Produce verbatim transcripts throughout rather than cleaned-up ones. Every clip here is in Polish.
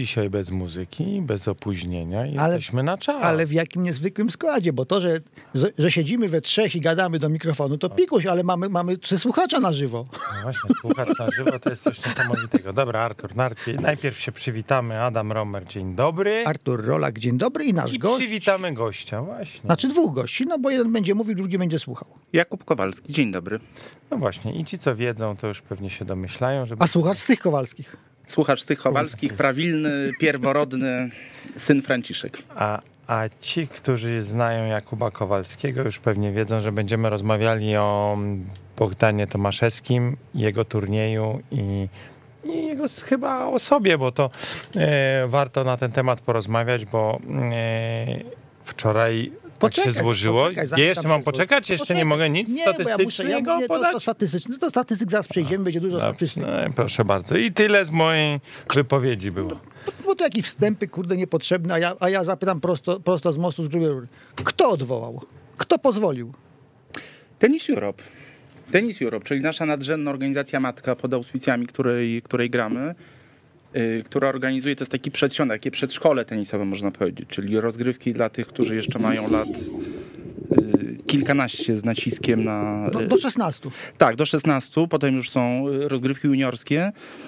dzisiaj bez muzyki, bez opóźnienia i Ale- jesteśmy na czas. Ale w jakim niezwykłym składzie, bo to, że, że, że siedzimy we trzech i gadamy do mikrofonu, to pikuś, ale mamy, mamy słuchacza na żywo. No właśnie, słuchacz na żywo to jest coś niesamowitego. Dobra, Artur, najpierw, najpierw się przywitamy. Adam Romer, dzień dobry. Artur Rolak, dzień dobry i nasz I gość. przywitamy gościa, właśnie. Znaczy dwóch gości, no bo jeden będzie mówił, drugi będzie słuchał. Jakub Kowalski, dzień dobry. No właśnie, i ci, co wiedzą, to już pewnie się domyślają, że... A słuchacz z tych Kowalskich. Słuchacz z tych Kowalskich, prawilny, pierworodny syn Franciszek. A, a ci, którzy znają Jakuba Kowalskiego, już pewnie wiedzą, że będziemy rozmawiali o Bogdanie Tomaszewskim, jego turnieju i, i jego s- chyba o sobie, bo to e, warto na ten temat porozmawiać, bo e, wczoraj tak się Poczekaj, złożyło. poczekaj, Ja zanim jeszcze tam mam się złoży. poczekać? Jeszcze Poczekaj. nie mogę nic Nie, bo ja muszę- ja statystycznego mówię, to, podać? to, statystyczne, no to statystyk zaraz przejdziemy, będzie dużo Dobrze, statystyk. no, proszę bardzo. I tyle z mojej wypowiedzi było. Bo to jakieś wstępy, kurde, niepotrzebne, a ja, a ja zapytam prosto, prosto z mostu z grubej rury. Kto odwołał? Kto pozwolił? Tennis Europe. Tennis Europe, czyli nasza nadrzędna organizacja matka pod auspicjami, której, której gramy, yy, która organizuje, to jest taki przedsionek, takie przedszkole tenisowe można powiedzieć, czyli rozgrywki dla tych, którzy jeszcze mają lat yy, kilkanaście z naciskiem na... Do, yy, do szesnastu. Tak, do szesnastu, potem już są yy, rozgrywki juniorskie.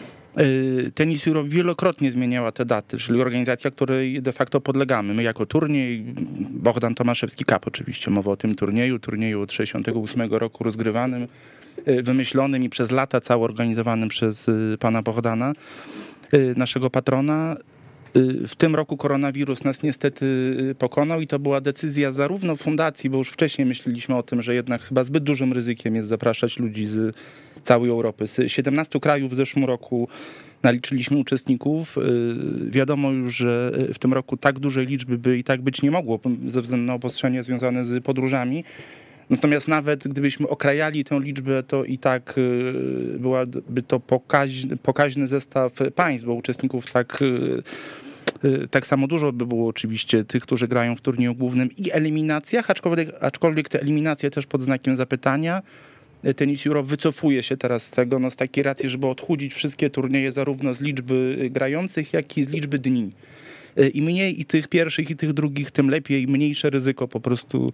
Yy, Tennis Europe wielokrotnie zmieniała te daty, czyli organizacja, której de facto podlegamy. My jako turniej, Bogdan Tomaszewski Cup oczywiście, mowa o tym turnieju, turnieju od sześćdziesiątego ósmego roku rozgrywanym, yy, wymyślonym i przez lata cało organizowanym przez yy, pana Bogdana, yy, naszego patrona. Yy, W tym roku koronawirus nas niestety yy, pokonał i to była decyzja zarówno fundacji, bo już wcześniej myśleliśmy o tym, że jednak chyba zbyt dużym ryzykiem jest zapraszać ludzi z całej Europy. Z siedemnastu krajów w zeszłym roku naliczyliśmy uczestników. Yy, Wiadomo już, że w tym roku tak dużej liczby by i tak być nie mogło ze względu na obostrzenia związane z podróżami. Natomiast nawet gdybyśmy okrajali tę liczbę, to i tak yy, byłaby to pokaźny, pokaźny zestaw państw, bo uczestników tak, yy, yy, tak samo dużo by było oczywiście tych, którzy grają w turnieju głównym i eliminacjach, aczkolwiek, aczkolwiek te eliminacje też pod znakiem zapytania. Tennis Europe wycofuje się teraz z tego, no z takiej racji, żeby odchudzić wszystkie turnieje zarówno z liczby grających, jak i z liczby dni. Im mniej i tych pierwszych, i tych drugich, tym lepiej, mniejsze ryzyko po prostu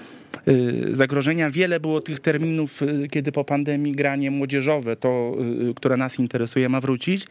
zagrożenia. Wiele było tych terminów, kiedy po pandemii granie młodzieżowe, to, które nas interesuje, ma wrócić.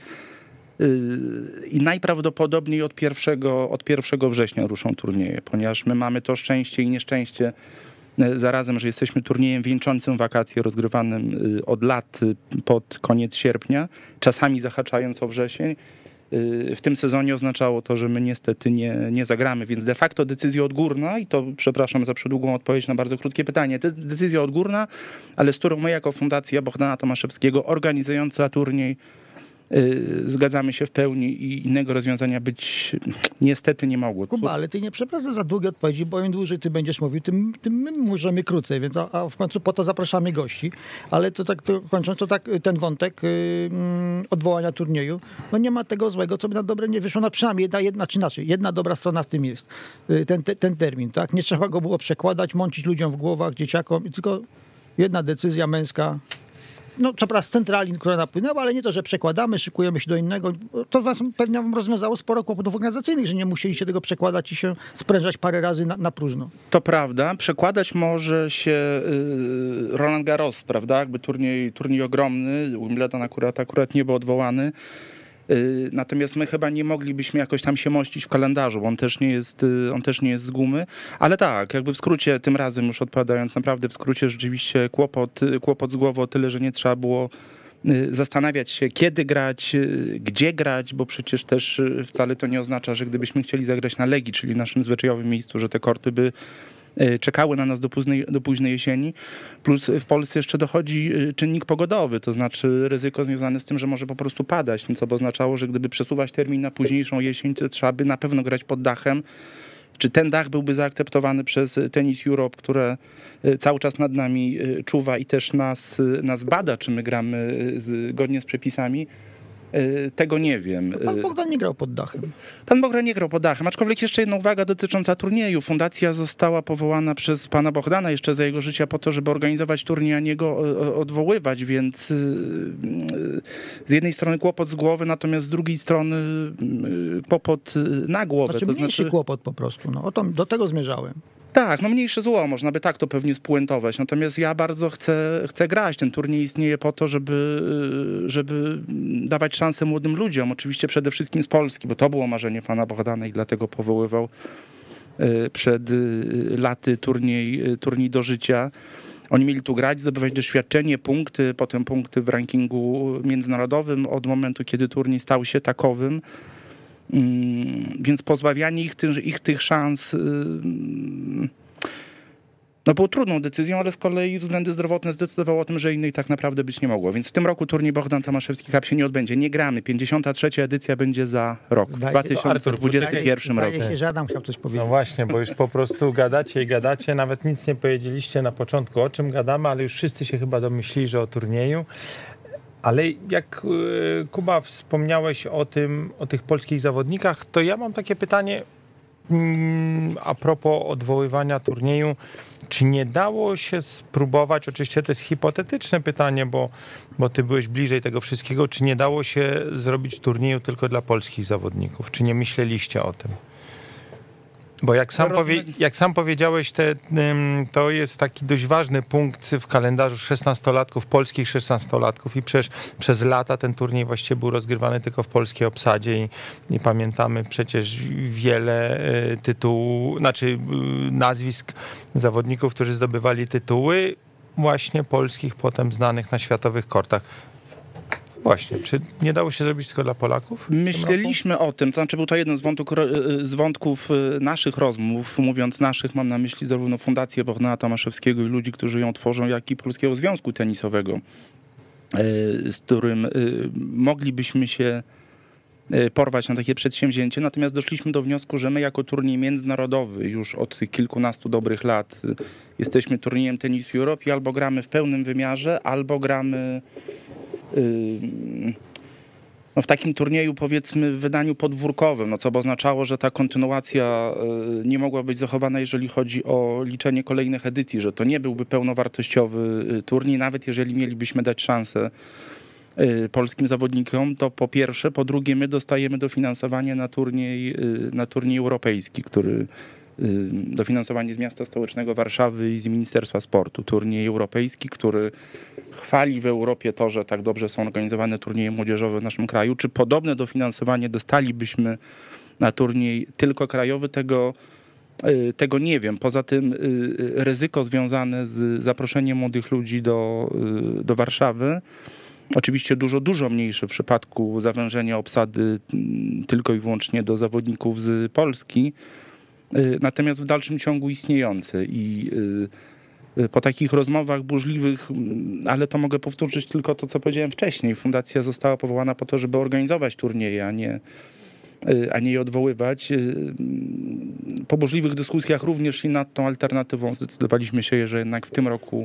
I najprawdopodobniej od pierwszego, od pierwszego września ruszą turnieje, ponieważ my mamy to szczęście i nieszczęście zarazem, że jesteśmy turniejem wieńczącym wakacje, rozgrywanym od lat pod koniec sierpnia, czasami zahaczając o wrzesień. W tym sezonie oznaczało to, że my niestety nie, nie zagramy, więc de facto decyzja odgórna, i to przepraszam za przedługą odpowiedź na bardzo krótkie pytanie, to decyzja odgórna, ale z którą my jako Fundacja Bogdana Tomaszewskiego, organizująca turniej, yy, zgadzamy się w pełni i innego rozwiązania być niestety nie mogło. Kuba, ale ty nie przepraszam za długie odpowiedzi, bo im dłużej ty będziesz mówił, tym, tym my możemy krócej, więc a, a w końcu po to zapraszamy gości. Ale to tak to kończąc, to tak ten wątek yy, odwołania turnieju, no nie ma tego złego, co by na dobre nie wyszło, no przynajmniej jedna, jedna czy inaczej, jedna dobra strona w tym jest, yy, ten, ten, ten termin, tak? Nie trzeba go było przekładać, mącić ludziom w głowach, dzieciakom, tylko jedna decyzja męska. No, co prawda z centrali, która napłynęła, ale nie to, że przekładamy, szykujemy się do innego. To was pewnie wam rozwiązało sporo kłopotów organizacyjnych, że nie musieliście tego przekładać i się sprężać parę razy na, na próżno. To prawda. Przekładać może się y, Roland Garros, prawda? Jakby turniej, turniej ogromny. Wimbledon akurat, akurat nie był odwołany. Y, natomiast my chyba nie moglibyśmy jakoś tam się mościć w kalendarzu, bo on też nie jest, y, on też nie jest z gumy. Ale tak, jakby w skrócie, tym razem już odpowiadając, naprawdę w skrócie rzeczywiście kłopot, kłopot z głową o tyle, że nie trzeba było zastanawiać się, kiedy grać, gdzie grać, bo przecież też wcale to nie oznacza, że gdybyśmy chcieli zagrać na Legii, czyli naszym zwyczajowym miejscu, że te korty by czekały na nas do późnej, do późnej jesieni. Plus w Polsce jeszcze dochodzi czynnik pogodowy, to znaczy ryzyko związane z tym, że może po prostu padać, co by oznaczało, że gdyby przesuwać termin na późniejszą jesień, to trzeba by na pewno grać pod dachem. Czy ten dach byłby zaakceptowany przez Tennis Europe, które cały czas nad nami czuwa i też nas, nas bada, czy my gramy zgodnie z przepisami? Tego nie wiem. Pan Bogdan nie grał pod dachem. Pan Bogdan nie grał pod dachem, aczkolwiek jeszcze jedna uwaga dotycząca turnieju. Fundacja została powołana przez pana Bogdana jeszcze za jego życia po to, żeby organizować turniej, a nie go odwoływać, więc z jednej strony kłopot z głowy, natomiast z drugiej strony kłopot na głowę. Znaczy to mniejszy znaczy... kłopot po prostu. No, o to, do tego zmierzałem. Tak, no mniejsze zło, można by tak to pewnie spuentować. Natomiast ja bardzo chcę, chcę grać. Ten turniej istnieje po to, żeby, żeby dawać szansę młodym ludziom. Oczywiście przede wszystkim z Polski, bo to było marzenie pana Bogdana i dlatego powoływał przed laty turniej, turniej do życia. Oni mieli tu grać, zdobywać doświadczenie, punkty, potem punkty w rankingu międzynarodowym od momentu, kiedy turniej stał się takowym. Więc pozbawianie ich, tych, ich tych szans no było trudną decyzją, ale z kolei względy zdrowotne zdecydowało o tym, że innej tak naprawdę być nie mogło. Więc w tym roku turniej Bogdan Tomaszewski Cup się nie odbędzie. Nie gramy. pięćdziesiąta trzecia edycja będzie za rok, w dwa tysiące dwudziestym pierwszym roku. Zdaje się, że Adam chciał coś powiedzieć. No właśnie, bo już po prostu gadacie i gadacie, nawet nic nie powiedzieliście na początku, o czym gadamy, ale już wszyscy się chyba domyślili, że o turnieju. Ale jak Kuba wspomniałeś o tym, o tych polskich zawodnikach, to ja mam takie pytanie a propos odwoływania turnieju. Czy nie dało się spróbować, oczywiście to jest hipotetyczne pytanie, bo, bo ty byłeś bliżej tego wszystkiego, czy nie dało się zrobić turnieju tylko dla polskich zawodników? Czy nie myśleliście o tym? Bo jak sam, powie, jak sam powiedziałeś, te, to jest taki dość ważny punkt w kalendarzu szesnastolatków, polskich szesnastolatków i przecież przez lata ten turniej właściwie był rozgrywany tylko w polskiej obsadzie i, i pamiętamy przecież wiele tytułów, znaczy nazwisk zawodników, którzy zdobywali tytuły właśnie polskich, potem znanych na światowych kortach. Właśnie, czy nie dało się zrobić tylko dla Polaków? Myśleliśmy o tym, to znaczy był to jeden z, wątków, z wątków naszych rozmów, mówiąc naszych, mam na myśli zarówno Fundację Bogdana Tomaszewskiego i ludzi, którzy ją tworzą, jak i Polskiego Związku Tenisowego, z którym moglibyśmy się porwać na takie przedsięwzięcie, natomiast doszliśmy do wniosku, że my jako turniej międzynarodowy już od tych kilkunastu dobrych lat jesteśmy turniejem Tennis Europe i albo gramy w pełnym wymiarze, albo gramy no w takim turnieju, powiedzmy, w wydaniu podwórkowym, no co by oznaczało, że ta kontynuacja nie mogła być zachowana, jeżeli chodzi o liczenie kolejnych edycji, że to nie byłby pełnowartościowy turniej, nawet jeżeli mielibyśmy dać szansę polskim zawodnikom, to po pierwsze, po drugie my dostajemy dofinansowanie na turniej, na turniej europejski, który dofinansowanie z miasta stołecznego Warszawy i z Ministerstwa Sportu. Turniej europejski, który chwali w Europie to, że tak dobrze są organizowane turnieje młodzieżowe w naszym kraju. Czy podobne dofinansowanie dostalibyśmy na turniej tylko krajowy? Tego, tego nie wiem. Poza tym ryzyko związane z zaproszeniem młodych ludzi do, do Warszawy, oczywiście dużo, dużo mniejsze w przypadku zawężenia obsady tylko i wyłącznie do zawodników z Polski, natomiast w dalszym ciągu istniejący i po takich rozmowach burzliwych, ale to mogę powtórzyć tylko to, co powiedziałem wcześniej, fundacja została powołana po to, żeby organizować turnieje, a nie, a nie je odwoływać. Po burzliwych dyskusjach również i nad tą alternatywą zdecydowaliśmy się, że jednak w tym roku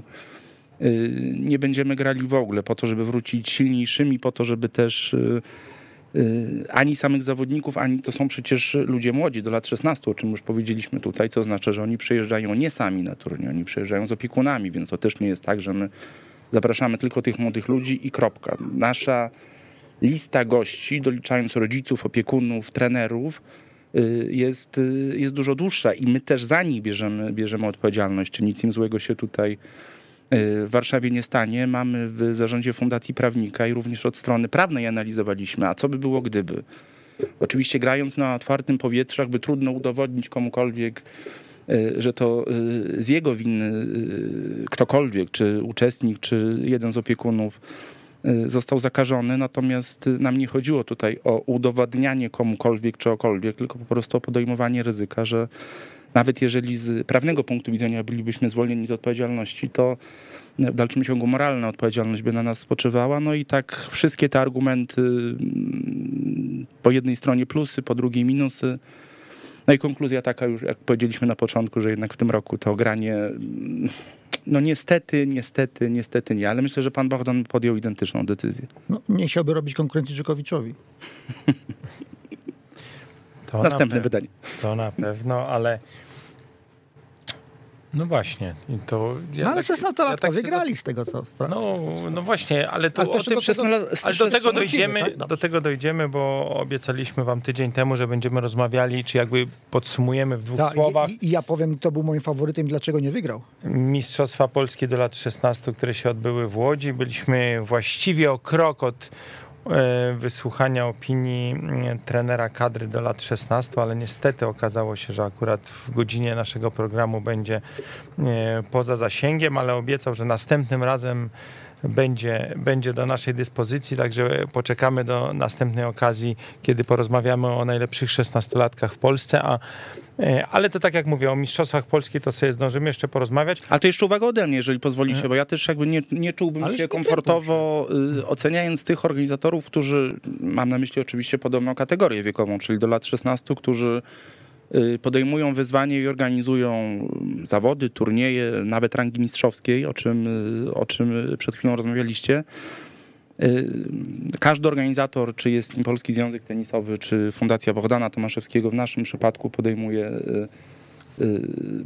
nie będziemy grali w ogóle, po to, żeby wrócić silniejszymi, po to, żeby też ani samych zawodników, ani to są przecież ludzie młodzi, do lat szesnastu, o czym już powiedzieliśmy tutaj, co oznacza, że oni przyjeżdżają nie sami na turniej, oni przyjeżdżają z opiekunami, więc to też nie jest tak, że my zapraszamy tylko tych młodych ludzi i kropka. Nasza lista gości, doliczając rodziców, opiekunów, trenerów, jest, jest dużo dłuższa i my też za nich bierzemy, bierzemy odpowiedzialność, czy nic im złego się tutaj w Warszawie nie stanie. Mamy w zarządzie fundacji prawnika i również od strony prawnej analizowaliśmy, a co by było gdyby. Oczywiście grając na otwartym powietrzu, jakby trudno udowodnić komukolwiek, że to z jego winy ktokolwiek, czy uczestnik, czy jeden z opiekunów został zakażony, natomiast nam nie chodziło tutaj o udowadnianie komukolwiek czy okolwiek, tylko po prostu o podejmowanie ryzyka, że nawet jeżeli z prawnego punktu widzenia bylibyśmy zwolnieni z odpowiedzialności, to w dalszym ciągu moralna odpowiedzialność by na nas spoczywała. No i tak wszystkie te argumenty, po jednej stronie plusy, po drugiej minusy. No i konkluzja taka już, jak powiedzieliśmy na początku, że jednak w tym roku to granie no niestety, niestety, niestety nie, ale myślę, że pan Bohdan podjął identyczną decyzję. No, nie chciałby robić konkurencji Żukowiczowi. To Następne na pe- pytanie. To na pewno, ale no właśnie. I to ja No ale tak- szesnastolatka ja tak się wygrali z tego, co prawda. No, no właśnie, ale to Ale o proszę tym, do tego- ale do tego wrócimy, dojdziemy, tak? Dobrze. do tego dojdziemy, bo obiecaliśmy wam tydzień temu, że będziemy rozmawiali, czy jakby podsumujemy w dwóch Tak, słowach i, I ja powiem, kto był moim faworytem, dlaczego nie wygrał. Mistrzostwa Polski do lat szesnastu, które się odbyły w Łodzi. Byliśmy właściwie o krok od e, wysłuchania opinii e, trenera kadry do lat szesnastu, ale niestety okazało się, że akurat w godzinie naszego programu będzie e, poza zasięgiem, ale obiecał, że następnym razem będzie, będzie do naszej dyspozycji, także poczekamy do następnej okazji, kiedy porozmawiamy o najlepszych szesnastolatkach w Polsce, a e, ale to tak jak mówię, o Mistrzostwach Polski to sobie zdążymy jeszcze porozmawiać. A to jeszcze uwaga ode mnie, jeżeli pozwolicie, bo ja też jakby nie, nie czułbym Ale się nie komfortowo y, oceniając tych organizatorów, którzy, mam na myśli oczywiście podobną kategorię wiekową, czyli do lat szesnastu, którzy y, podejmują wyzwanie i organizują zawody, turnieje, nawet rangi mistrzowskiej, o czym, y, o czym przed chwilą rozmawialiście. Y, Każdy organizator, czy jest nim Polski Związek Tenisowy, czy Fundacja Bohdana Tomaszewskiego, w naszym przypadku podejmuje y, y,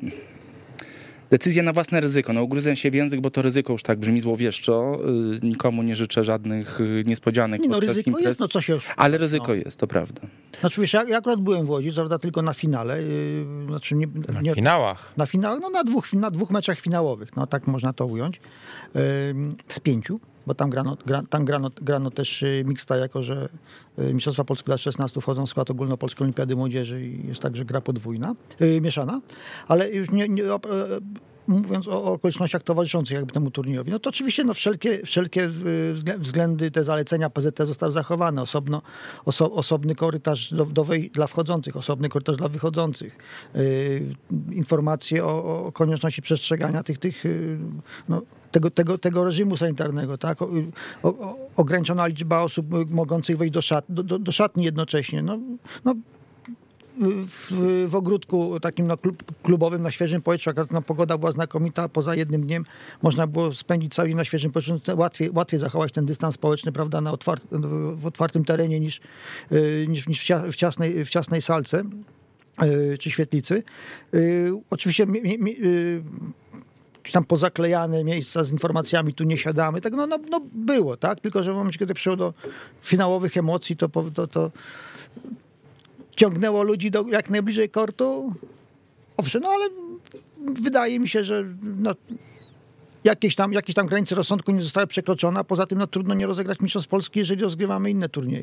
decyzję na własne ryzyko. No ugryzę się w język, bo to ryzyko już tak brzmi złowieszczo. Y, Nikomu nie życzę żadnych y, niespodzianek Nie, no podczas ryzyko imprez, jest, no co się już... ale ryzyko no. jest, to prawda. Znaczy wiesz, ja, ja akurat byłem w Łodzi, prawda, tylko na finale. Yy, znaczy nie, Na nie, finałach. na finale, no na dwóch, na dwóch meczach finałowych, no tak można to ująć, yy, z pięciu, bo tam grano, gra, tam grano, grano też yy, mixta, jako że yy, Mistrzostwa Polski lat szesnastu wchodzą w skład ogólnopolskiej olimpiady młodzieży i jest także gra podwójna, yy, mieszana, ale już nie, nie o, mówiąc o, o okolicznościach towarzyszących jakby temu turniejowi, no to oczywiście no wszelkie, wszelkie względy, te zalecenia P Z T zostały zachowane. Osobno, oso, osobny korytarz do, do wej, dla wchodzących, osobny korytarz dla wychodzących. Yy, informacje o, o konieczności przestrzegania tych, tych yy, no, tego, tego, tego reżimu sanitarnego, tak? O, o, ograniczona liczba osób mogących wejść do, szat, do, do, do szatni jednocześnie. No, no, W, w ogródku takim no, klub, klubowym na świeżym powietrzu, akurat no, pogoda była znakomita, poza jednym dniem można było spędzić cały dzień na świeżym powietrzu, łatwiej, łatwiej zachować ten dystans społeczny, prawda, na otwart, w otwartym terenie niż, niż, niż w, ciasnej, w ciasnej salce czy świetlicy. Oczywiście mi, mi, czy tam pozaklejane miejsca z informacjami, tu nie siadamy, tak no, no, no było, tak, tylko że w momencie, kiedy przyszło do finałowych emocji, to, to, to ciągnęło ludzi do jak najbliżej kortu. Owszem, no ale wydaje mi się, że no, jakieś, tam, jakieś tam granice rozsądku nie zostały przekroczone, a poza tym no, trudno nie rozegrać Mistrzostw Polski, jeżeli rozgrywamy inne turnieje.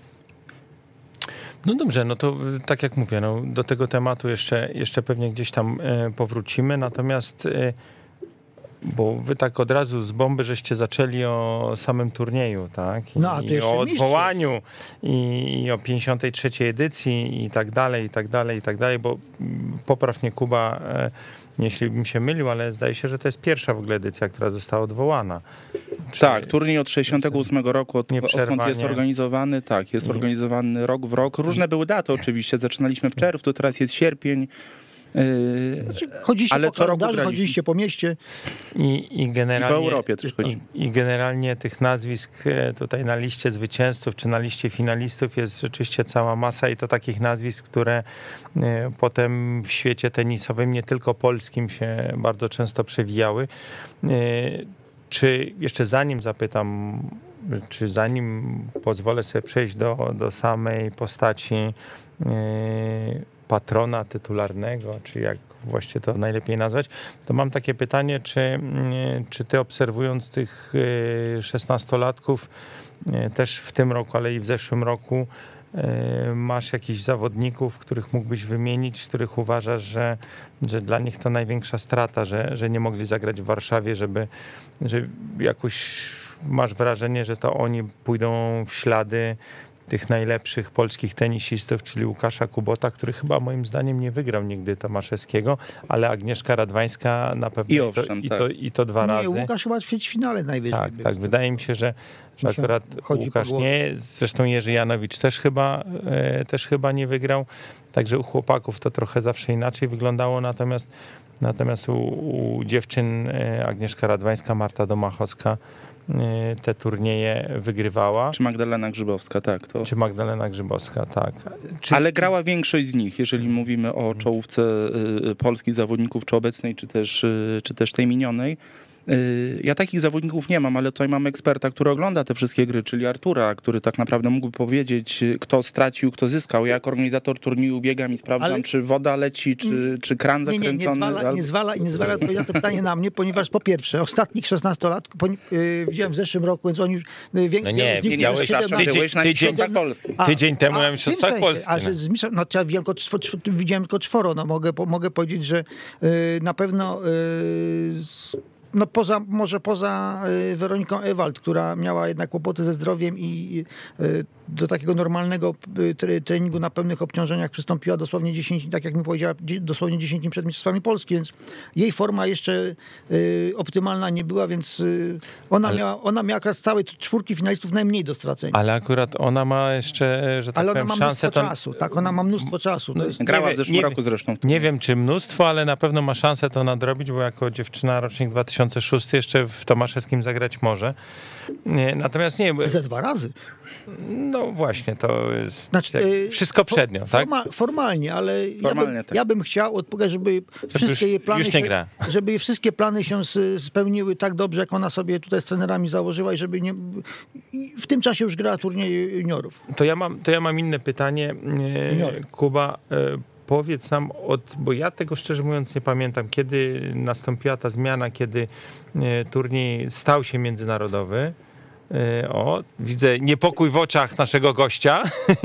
No dobrze, no to tak jak mówię, no, do tego tematu jeszcze, jeszcze pewnie gdzieś tam e, powrócimy, natomiast e, bo wy tak od razu z bomby żeście zaczęli o samym turnieju, tak? I, No, a to i jeszcze o mistrzostw. odwołaniu i, i o pięćdziesiątej trzeciej edycji i tak dalej, i tak dalej, i tak dalej, bo mm, popraw mnie Kuba, e, jeśli bym się mylił, ale zdaje się, że to jest pierwsza w ogóle edycja, która została odwołana. Czy, Tak, turniej od sześćdziesiątego ósmego roku, od, Nieprzerwanie. odkąd jest organizowany, tak, jest I- organizowany rok w rok. Różne były daty oczywiście, zaczynaliśmy w czerwcu, teraz jest sierpień. Yy, Chodziliście Ale po co roku kalendarzu, graliśmy. chodziliście po mieście. I, i, generalnie, I po Europie też i, chodzi. I generalnie tych nazwisk e, tutaj na liście zwycięzców czy na liście finalistów jest rzeczywiście cała masa i to takich nazwisk, które e, potem w świecie tenisowym, nie tylko polskim, się bardzo często przewijały. E, Czy jeszcze zanim zapytam, czy zanim pozwolę sobie przejść do, do samej postaci e, patrona tytularnego, czy jak właściwie to najlepiej nazwać, to mam takie pytanie, czy, czy ty obserwując tych szesnastolatków też w tym roku, ale i w zeszłym roku masz jakichś zawodników, których mógłbyś wymienić, których uważasz, że, że dla nich to największa strata, że, że nie mogli zagrać w Warszawie, żeby, że jakoś masz wrażenie, że to oni pójdą w ślady tych najlepszych polskich tenisistów, czyli Łukasza Kubota, który chyba moim zdaniem nie wygrał nigdy Tomaszewskiego, ale Agnieszka Radwańska na pewno I i, owszem, to, i, tak. to, i to dwa Nie, razy. Łukasz chyba w ćwierćfinale najwyżej Tak, był. tak. Wydaje mi się, że, że Mi się akurat chodzi Łukasz po głowie. nie, zresztą Jerzy Janowicz też chyba, e, też chyba nie wygrał, także u chłopaków to trochę zawsze inaczej wyglądało, natomiast Natomiast u, u dziewczyn Agnieszka Radwańska, Marta Domachowska te turnieje wygrywała. Czy Magdalena Grzybowska, tak. To... Czy Magdalena Grzybowska, tak. Czy... Ale grała większość z nich, jeżeli mówimy o czołówce polskich zawodników, czy obecnej, czy też, czy też tej minionej. Ja takich zawodników nie mam, ale tutaj mam eksperta, który ogląda te wszystkie gry, czyli Artura, który tak naprawdę mógłby powiedzieć, kto stracił, kto zyskał. Ja jako organizator turnieju biegam i sprawdzam, ale... czy woda leci, czy, czy kran nie, zakręcony. Nie, nie zwala, albo... nie zwala, nie zwala odpowiedź na to pytanie na mnie, ponieważ po pierwsze, ostatnich szesnaście lat po, yy, widziałem w zeszłym roku, więc oni... Yy, wiek, no nie, nie, widziałeś, byłeś na Mistrzostwach Polski. Tydzień temu a, na Mistrzostwach Polski. A, że z mistrzostw, no, ja widziałem, tylko, widziałem tylko czworo, no mogę, mogę powiedzieć, że yy, na pewno... Yy, No poza, może poza Weroniką Ewald, która miała jednak kłopoty ze zdrowiem i do takiego normalnego treningu na pewnych obciążeniach przystąpiła dosłownie dziesięć, tak jak mi powiedziała, dosłownie dziesięć dni przed Mistrzostwami Polski, więc jej forma jeszcze optymalna nie była, więc ona, ale... miała, ona miała akurat z całej czwórki finalistów najmniej do stracenia. Ale akurat ona ma jeszcze, że tak ale powiem, ona ma szansę... mnóstwo to... czasu, tak, ona ma mnóstwo czasu. To jest... Grała w zeszłym nie, roku zresztą. Nie wiem, czy mnóstwo, ale na pewno ma szansę to nadrobić, bo jako dziewczyna rocznik dwa tysiące szósty jeszcze w Tomaszewskim zagrać może. Natomiast nie... Ze dwa razy. No właśnie, to jest znaczy, jak, wszystko przed nią, forma, tak? Formalnie, ale formalnie, ja, bym, tak. ja bym chciał, odpowiedzieć, żeby wszystkie jej plany już nie się, gra. żeby wszystkie plany się spełniły tak dobrze, jak ona sobie tutaj z trenerami założyła i żeby nie... w tym czasie już grała turniej juniorów. To ja mam, to ja mam inne pytanie. Juniory. Kuba, powiedz nam, od, bo ja tego szczerze mówiąc nie pamiętam, kiedy nastąpiła ta zmiana, kiedy turniej stał się międzynarodowy. O, widzę niepokój w oczach naszego gościa.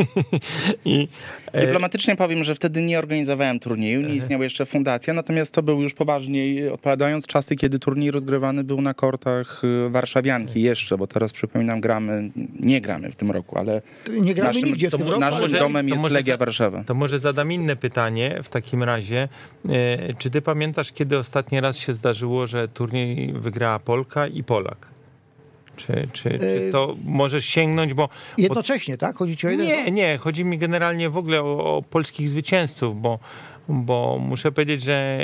I, Dyplomatycznie powiem, że wtedy nie organizowałem turnieju, nie istniała jeszcze fundacja, natomiast to był już poważniej, odpowiadając, czasy, kiedy turniej rozgrywany był na kortach warszawianki jeszcze, bo teraz przypominam, gramy, nie gramy w tym roku, ale nie gramy naszym, nigdzie w tym roku, naszym ale... domem jest Legia za, Warszawa. To może zadam inne pytanie w takim razie. Czy ty pamiętasz, kiedy ostatni raz się zdarzyło, że turniej wygrała Polka i Polak? Czy, czy, czy to możesz sięgnąć, bo... Jednocześnie, bo, tak? Chodzi ci o jeden? Nie, nie. Chodzi mi generalnie w ogóle o, o polskich zwycięzców, bo, bo muszę powiedzieć, że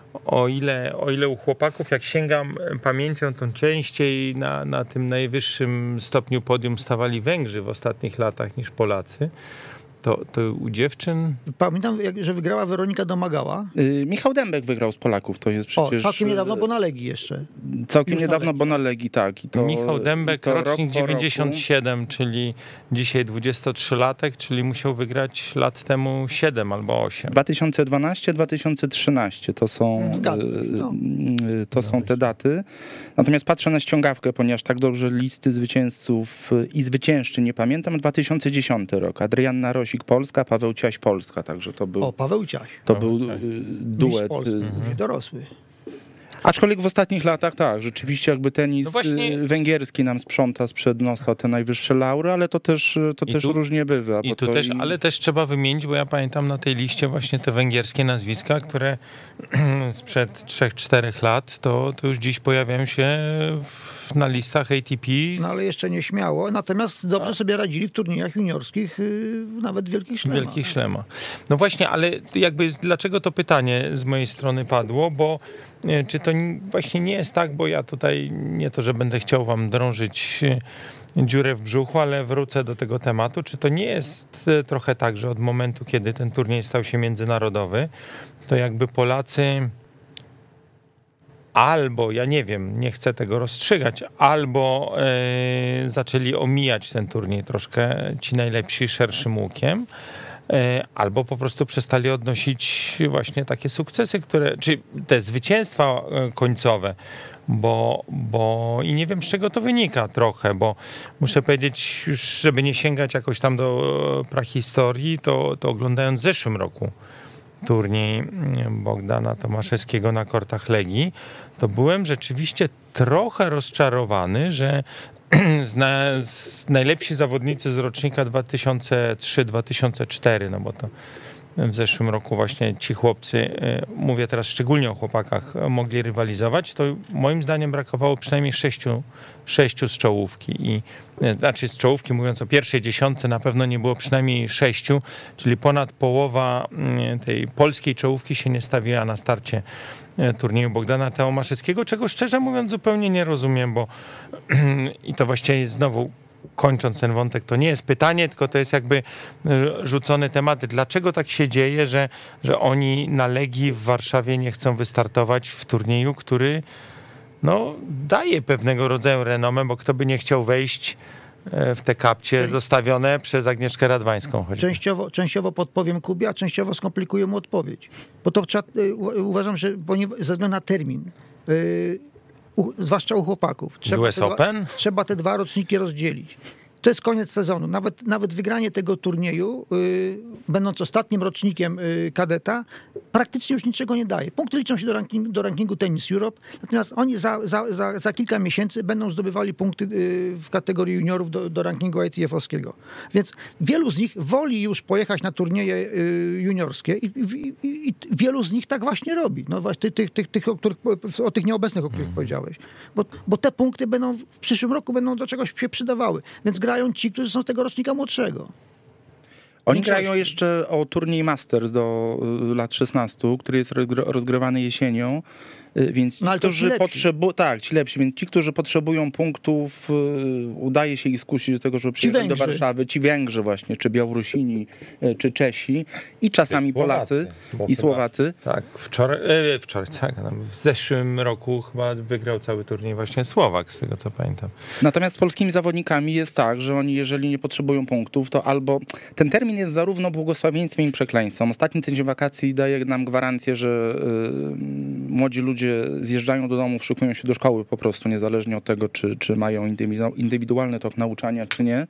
o ile, o ile u chłopaków, jak sięgam pamięcią, to częściej na, na tym najwyższym stopniu podium stawali Węgrzy w ostatnich latach niż Polacy. To, to u dziewczyn... Pamiętam, jak, że wygrała Weronika Domagała. Yy, Michał Dębek wygrał z Polaków, to jest przecież... O, całkiem niedawno, bo na Legii jeszcze. Całkiem Już niedawno, na bo na Legii, tak. I to, Michał Dębek, to rocznik rok dziewięćdziesiąt siedem, czyli dzisiaj dwudziestotrzylatek, czyli musiał wygrać lat temu siedem albo osiem. dwa tysiące dwanaście dwa tysiące trzynaście to są, no. to są te daty. Natomiast patrzę na ściągawkę, ponieważ tak dobrze listy zwycięzców i zwyciężczy nie pamiętam. dwa tysiące dziesiąty rok. Adrianna Rosik Polska, Paweł Ciaś Polska, także to był... O, Paweł Ciaś. To był duet. Mhm. Dorosły. Aczkolwiek w ostatnich latach tak, rzeczywiście jakby tenis no właśnie... węgierski nam sprząta sprzed nosa te najwyższe laury, ale to też, to też tu, różnie bywa. I tu też, i... Ale też trzeba wymienić, bo ja pamiętam na tej liście właśnie te węgierskie nazwiska, które sprzed trzech czterech lat, to, to już dziś pojawiają się w, na listach A T P. No ale jeszcze nie śmiało, natomiast dobrze A. sobie radzili w turniejach juniorskich, nawet w Wielkich Szlemach. Wielkich Szlemach. No właśnie, ale jakby dlaczego to pytanie z mojej strony padło, bo czy to właśnie nie jest tak, bo ja tutaj nie to, że będę chciał wam drążyć dziurę w brzuchu, ale wrócę do tego tematu. Czy to nie jest trochę tak, że od momentu, kiedy ten turniej stał się międzynarodowy, to jakby Polacy albo, ja nie wiem, nie chcę tego rozstrzygać, albo yy, zaczęli omijać ten turniej troszkę ci najlepsi szerszym łukiem, albo po prostu przestali odnosić właśnie takie sukcesy, które, czy te zwycięstwa końcowe, bo, bo i nie wiem, z czego to wynika trochę, bo muszę powiedzieć, już żeby nie sięgać jakoś tam do prahistorii, to, to oglądając w zeszłym roku turniej Bogdana Tomaszewskiego na kortach Legii, to byłem rzeczywiście trochę rozczarowany, że Z, na, z najlepsi zawodnicy z rocznika dwa tysiące trzy dwa tysiące cztery, no bo to w zeszłym roku właśnie ci chłopcy, mówię teraz szczególnie o chłopakach, mogli rywalizować, to moim zdaniem brakowało przynajmniej sześciu, sześciu z czołówki. I, znaczy z czołówki, mówiąc o pierwszej dziesiątce, na pewno nie było przynajmniej sześciu, czyli ponad połowa tej polskiej czołówki się nie stawiła na starcie turnieju Bogdana Tomaszewskiego, czego szczerze mówiąc zupełnie nie rozumiem, bo i to właściwie znowu kończąc ten wątek, to nie jest pytanie, tylko to jest jakby rzucony temat. Dlaczego tak się dzieje, że, że oni na Legii w Warszawie nie chcą wystartować w turnieju, który no, daje pewnego rodzaju renomę, bo kto by nie chciał wejść w te kapcie zostawione przez Agnieszkę Radwańską. Częściowo, częściowo podpowiem Kubie, a częściowo skomplikuję mu odpowiedź. Bo to trzeba, uważam, że ze względu na termin, U, zwłaszcza u chłopaków. Trzeba U S te, Open? Dwa, trzeba te dwa roczniki rozdzielić. To jest koniec sezonu. Nawet, nawet wygranie tego turnieju, yy, będąc ostatnim rocznikiem yy, kadeta, praktycznie już niczego nie daje. Punkty liczą się do, ranking, do rankingu Tennis Europe, natomiast oni za, za, za, za kilka miesięcy będą zdobywali punkty yy, w kategorii juniorów do, do rankingu I T F-owskiego. Więc wielu z nich woli już pojechać na turnieje yy, juniorskie i, i, i, i wielu z nich tak właśnie robi. No właśnie tych, tych, tych, o, których, o tych nieobecnych, o których hmm. powiedziałeś. Bo, bo te punkty będą w przyszłym roku będą do czegoś się przydawały. Więc grają ci, którzy są z tego rocznika młodszego. Oni grają jeszcze o turniej Masters do lat szesnastu, który jest rozgrywany jesienią, więc ci, no, którzy potrzebują, tak, ci lepsi, więc ci, którzy potrzebują punktów, udaje się ich skusić do tego, żeby przyjechać do Warszawy, ci Węgrzy właśnie, czy Białorusini, czy Czesi i czasami Polacy i Słowacy. Tak, wczoraj, e, wczoraj, tak, w zeszłym roku chyba wygrał cały turniej właśnie Słowak, z tego co pamiętam. Natomiast z polskimi zawodnikami jest tak, że oni jeżeli nie potrzebują punktów, to albo ten termin jest zarówno błogosławieństwem i przekleństwem. Ostatni tydzień wakacji daje nam gwarancję, że y, młodzi ludzie zjeżdżają do domów, szykują się do szkoły po prostu, niezależnie od tego, czy, czy mają indywidualny tok nauczania, czy nie.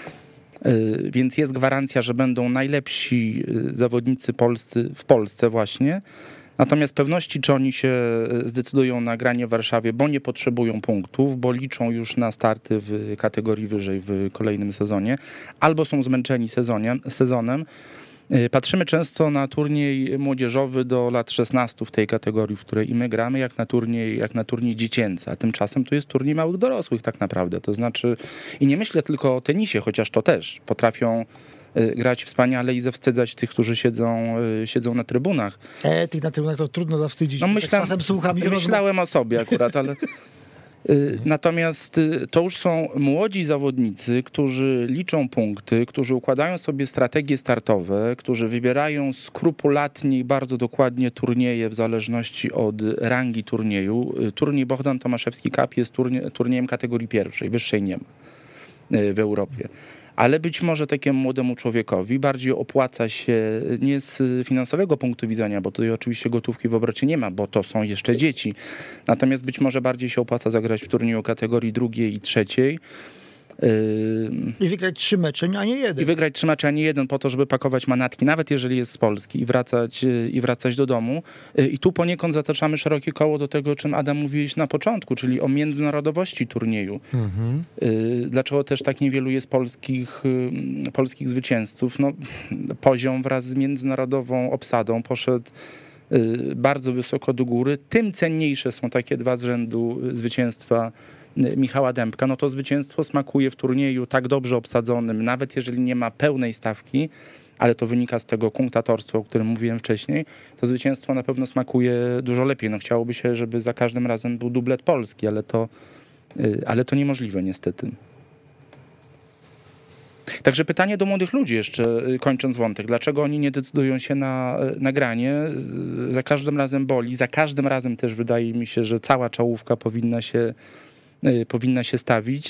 Y, więc jest gwarancja, że będą najlepsi zawodnicy polscy w Polsce właśnie. Natomiast pewności, czy oni się zdecydują na granie w Warszawie, bo nie potrzebują punktów, bo liczą już na starty w kategorii wyżej w kolejnym sezonie, albo są zmęczeni sezonie, sezonem. Patrzymy często na turniej młodzieżowy do lat szesnastu w tej kategorii, w której i my gramy, jak na turniej, jak na turniej dziecięcy, a tymczasem to jest turniej małych dorosłych tak naprawdę. To znaczy, i nie myślę tylko o tenisie, chociaż to też potrafią grać wspaniale i zawstydzać tych, którzy siedzą, siedzą na trybunach. E, tych na trybunach to trudno zawstydzić. No myślałem, czasem słucham i myślałem o sobie akurat, ale natomiast to już są młodzi zawodnicy, którzy liczą punkty, którzy układają sobie strategie startowe, którzy wybierają skrupulatnie i bardzo dokładnie turnieje w zależności od rangi turnieju. Turniej Bogdan Tomaszewski Cup jest turnie, turniejem kategorii pierwszej, wyższej nie ma w Europie. Ale być może takiemu młodemu człowiekowi bardziej opłaca się nie z finansowego punktu widzenia, bo tutaj oczywiście gotówki w obrocie nie ma, bo to są jeszcze dzieci. Natomiast być może bardziej się opłaca zagrać w turnieju kategorii drugiej i trzeciej. I wygrać trzy mecze, a nie jeden. I wygrać trzy mecze, a nie jeden, po to, żeby pakować manatki, nawet jeżeli jest z Polski i wracać, i wracać do domu. I tu poniekąd zataczamy szerokie koło do tego, o czym Adam mówiłeś na początku, czyli o międzynarodowości turnieju. Mhm. Dlaczego też tak niewielu jest polskich, polskich zwycięzców? No, poziom wraz z międzynarodową obsadą poszedł bardzo wysoko do góry. Tym cenniejsze są takie dwa z rzędu zwycięstwa Michała Dębka, no to zwycięstwo smakuje w turnieju tak dobrze obsadzonym, nawet jeżeli nie ma pełnej stawki, ale to wynika z tego kunktatorstwa, o którym mówiłem wcześniej, to zwycięstwo na pewno smakuje dużo lepiej. No chciałoby się, żeby za każdym razem był dublet Polski, ale to, ale to niemożliwe niestety. Także pytanie do młodych ludzi jeszcze, kończąc wątek. Dlaczego oni nie decydują się na, na granie? Za każdym razem boli, za każdym razem też wydaje mi się, że cała czołówka powinna się powinna się stawić,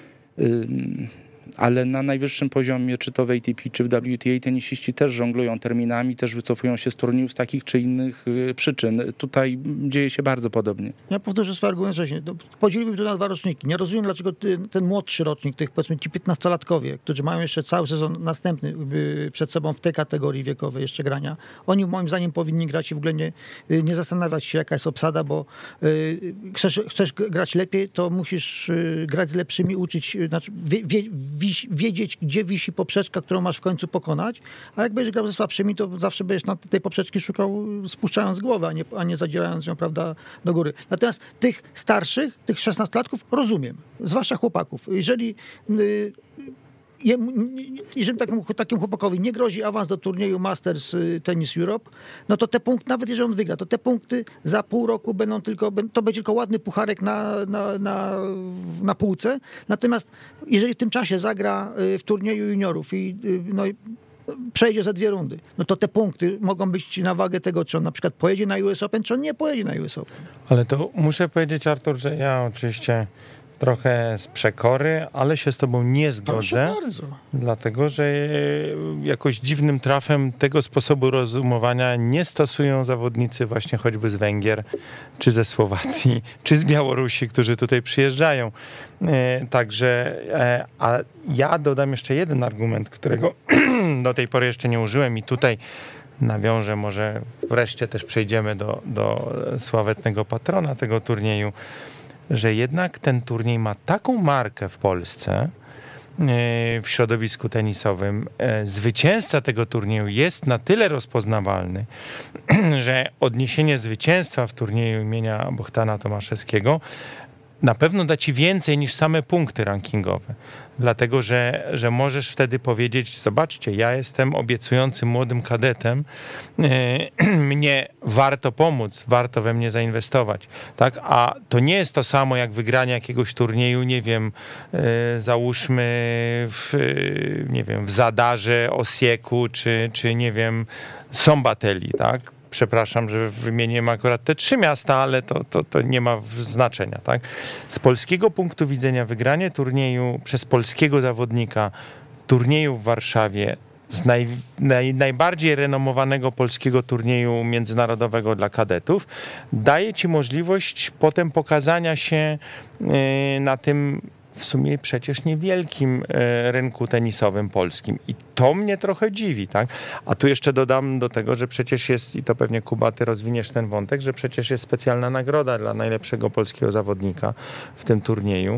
ale na najwyższym poziomie, czy to w A T P, czy w W T A, tenisiści też żonglują terminami, też wycofują się z turniejów z takich czy innych przyczyn. Tutaj dzieje się bardzo podobnie. Ja powtórzę swój argument wcześniej. Podzieliłbym to na dwa roczniki. Nie rozumiem, dlaczego ten młodszy rocznik, tych powiedzmy ci piętnastolatkowie, którzy mają jeszcze cały sezon następny przed sobą w tej kategorii wiekowej jeszcze grania, oni moim zdaniem powinni grać i w ogóle nie, nie zastanawiać się, jaka jest obsada, bo chcesz, chcesz grać lepiej, to musisz grać z lepszymi, uczyć, znaczy wie, wie, wisi, wiedzieć, gdzie wisi poprzeczka, którą masz w końcu pokonać, a jak będziesz grał ze słabszymi, to zawsze będziesz na tej poprzeczki szukał spuszczając głowę, a nie, a nie zadzierając ją, prawda, do góry. Natomiast tych starszych, tych szesnastolatków rozumiem, zwłaszcza chłopaków. Jeżeli y, jeżeli takiemu, takiemu chłopakowi nie grozi awans do turnieju Masters Tennis Europe, no to te punkty, nawet jeżeli on wygra, to te punkty za pół roku będą tylko, to będzie tylko ładny pucharek na, na, na, na półce. Natomiast jeżeli w tym czasie zagra w turnieju juniorów i no, przejdzie za dwie rundy, no to te punkty mogą być na wagę tego, czy on na przykład pojedzie na U S Open, czy on nie pojedzie na U S Open. Ale to muszę powiedzieć, Artur, że ja oczywiście trochę z przekory, ale się z tobą nie zgodzę, dlatego że jakoś dziwnym trafem tego sposobu rozumowania nie stosują zawodnicy właśnie choćby z Węgier, czy ze Słowacji, czy z Białorusi, którzy tutaj przyjeżdżają. Także, a ja dodam jeszcze jeden argument, którego do tej pory jeszcze nie użyłem i tutaj nawiążę, może wreszcie też przejdziemy do, do sławetnego patrona tego turnieju, że jednak ten turniej ma taką markę w Polsce, w środowisku tenisowym. Zwycięzca tego turnieju jest na tyle rozpoznawalny, że odniesienie zwycięstwa w turnieju imienia Bohdana Tomaszewskiego na pewno da ci więcej niż same punkty rankingowe. Dlatego, że, że możesz wtedy powiedzieć, zobaczcie, ja jestem obiecującym młodym kadetem, mnie warto pomóc, warto we mnie zainwestować. Tak? A to nie jest to samo jak wygranie jakiegoś turnieju, nie wiem, załóżmy w, nie wiem, w Zadarze, Osieku, czy, czy nie wiem, Szombateli, tak? Przepraszam, że wymieniłem akurat te trzy miasta, ale to, to, to nie ma znaczenia. Tak? Z polskiego punktu widzenia wygranie turnieju przez polskiego zawodnika, turnieju w Warszawie, z naj, naj, najbardziej renomowanego polskiego turnieju międzynarodowego dla kadetów, daje ci możliwość potem pokazania się na tym w sumie przecież niewielkim rynku tenisowym polskim. I to mnie trochę dziwi, tak? A tu jeszcze dodam do tego, że przecież jest, i to pewnie Kuba, ty rozwiniesz ten wątek, że przecież jest specjalna nagroda dla najlepszego polskiego zawodnika w tym turnieju.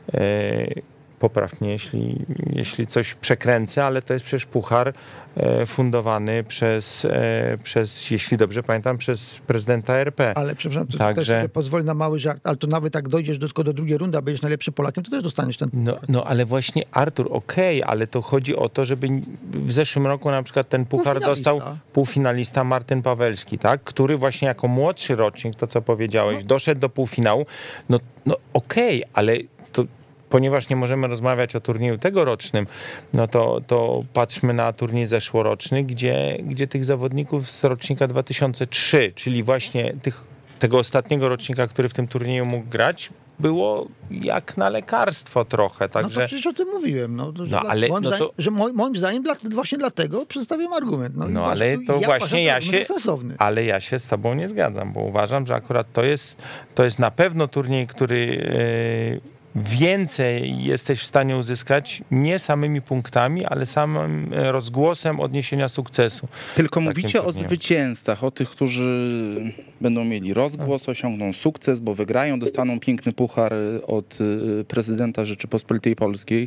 Popraw mnie, jeśli, jeśli coś przekręcę, ale to jest przecież puchar fundowany przez, przez, jeśli dobrze pamiętam, przez prezydenta R P. Ale przepraszam, to Także... też pozwolę na mały żart, ale to nawet jak dojdziesz do, tylko do drugiej rundy, a będziesz najlepszy Polakiem, to też dostaniesz ten puchar. No, no ale właśnie Artur, okej, okay, ale to chodzi o to, żeby w zeszłym roku na przykład ten puchar dostał półfinalista Martyn Pawelski, tak? Który właśnie jako młodszy rocznik, to co powiedziałeś, no. doszedł do półfinału. No, no okej, okay, ale to ponieważ nie możemy rozmawiać o turnieju tegorocznym, no to, to patrzmy na turniej zeszłoroczny, gdzie, gdzie tych zawodników z rocznika dwa tysiące trzeci, czyli właśnie tych, tego ostatniego rocznika, który w tym turnieju mógł grać, było jak na lekarstwo trochę. Także... No to przecież o tym mówiłem. No, że no, dla, ale, moim, no to... zdaniem, że moim, moim zdaniem dla, właśnie dlatego przedstawiam argument. No, no ale to ja właśnie ja się, sensowny. ale ja się z tobą nie zgadzam, bo uważam, że akurat to jest, to jest na pewno turniej, który yy, więcej jesteś w stanie uzyskać nie samymi punktami, ale samym rozgłosem odniesienia sukcesu. Tylko mówicie o zwycięzcach, o tych, którzy będą mieli rozgłos, osiągną sukces, bo wygrają, dostaną piękny puchar od prezydenta Rzeczypospolitej Polskiej,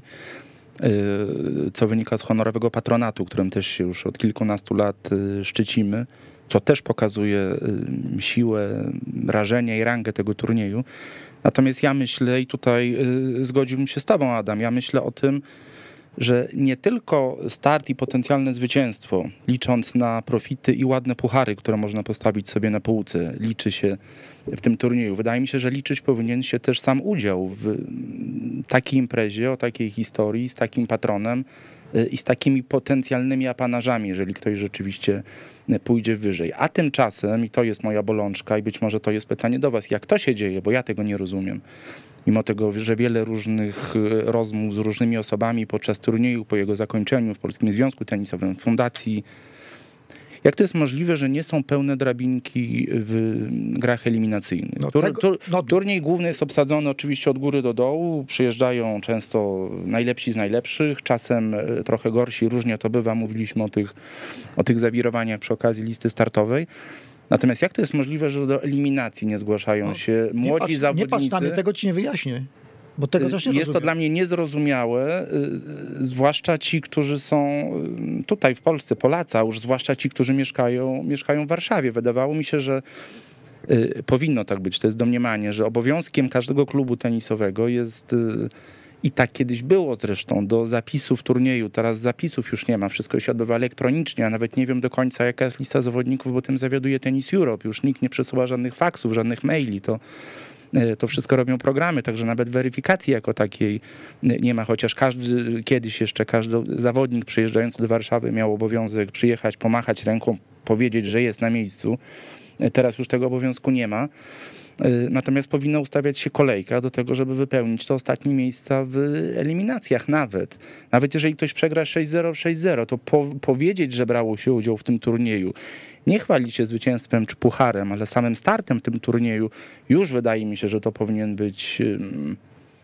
co wynika z honorowego patronatu, którym też się już od kilkunastu lat szczycimy, co też pokazuje siłę, rażenie i rangę tego turnieju. Natomiast ja myślę, i tutaj y, zgodziłbym się z tobą, Adam, ja myślę o tym, że nie tylko start i potencjalne zwycięstwo, licząc na profity i ładne puchary, które można postawić sobie na półce, liczy się w tym turnieju. Wydaje mi się, że liczyć powinien się też sam udział w takiej imprezie, o takiej historii, z takim patronem y, i z takimi potencjalnymi apanażami, jeżeli ktoś rzeczywiście pójdzie wyżej. A tymczasem, i to jest moja bolączka i być może to jest pytanie do was, jak to się dzieje, bo ja tego nie rozumiem. Mimo tego, że wiele różnych rozmów z różnymi osobami podczas turnieju, po jego zakończeniu w Polskim Związku Tenisowym, w fundacji, jak to jest możliwe, że nie są pełne drabinki w grach eliminacyjnych? No Tur, tego, tur, no... Turniej główny jest obsadzony oczywiście od góry do dołu. Przyjeżdżają często najlepsi z najlepszych, czasem trochę gorsi. Różnie to bywa. Mówiliśmy o tych, o tych zawirowaniach przy okazji listy startowej. Natomiast jak to jest możliwe, że do eliminacji nie zgłaszają się no, młodzi nie patrz, zawodnicy? Nie patrz na mnie, tego ci nie wyjaśnię. Bo tego też nie jest to rozumiem. dla mnie niezrozumiałe, zwłaszcza ci, którzy są tutaj w Polsce, Polacy, a już zwłaszcza ci, którzy mieszkają, mieszkają w Warszawie. Wydawało mi się, że powinno tak być. To jest domniemanie, że obowiązkiem każdego klubu tenisowego jest, i tak kiedyś było zresztą, do zapisów turnieju. Teraz zapisów już nie ma. Wszystko się odbywa elektronicznie, a nawet nie wiem do końca, jaka jest lista zawodników, bo tym zawiaduje Tennis Europe. Już nikt nie przesyła żadnych faksów, żadnych maili. To To wszystko robią programy, także nawet weryfikacji jako takiej nie ma, chociaż każdy, kiedyś jeszcze każdy zawodnik przyjeżdżający do Warszawy miał obowiązek przyjechać, pomachać ręką, powiedzieć, że jest na miejscu. Teraz już tego obowiązku nie ma. Natomiast powinna ustawiać się kolejka do tego, żeby wypełnić te ostatnie miejsca w eliminacjach nawet. Nawet jeżeli ktoś przegra sześć zero, sześć zero, to po, powiedzieć, że brało się udział w tym turnieju, nie chwalić się zwycięstwem czy pucharem, ale samym startem w tym turnieju, już wydaje mi się, że to powinien być um,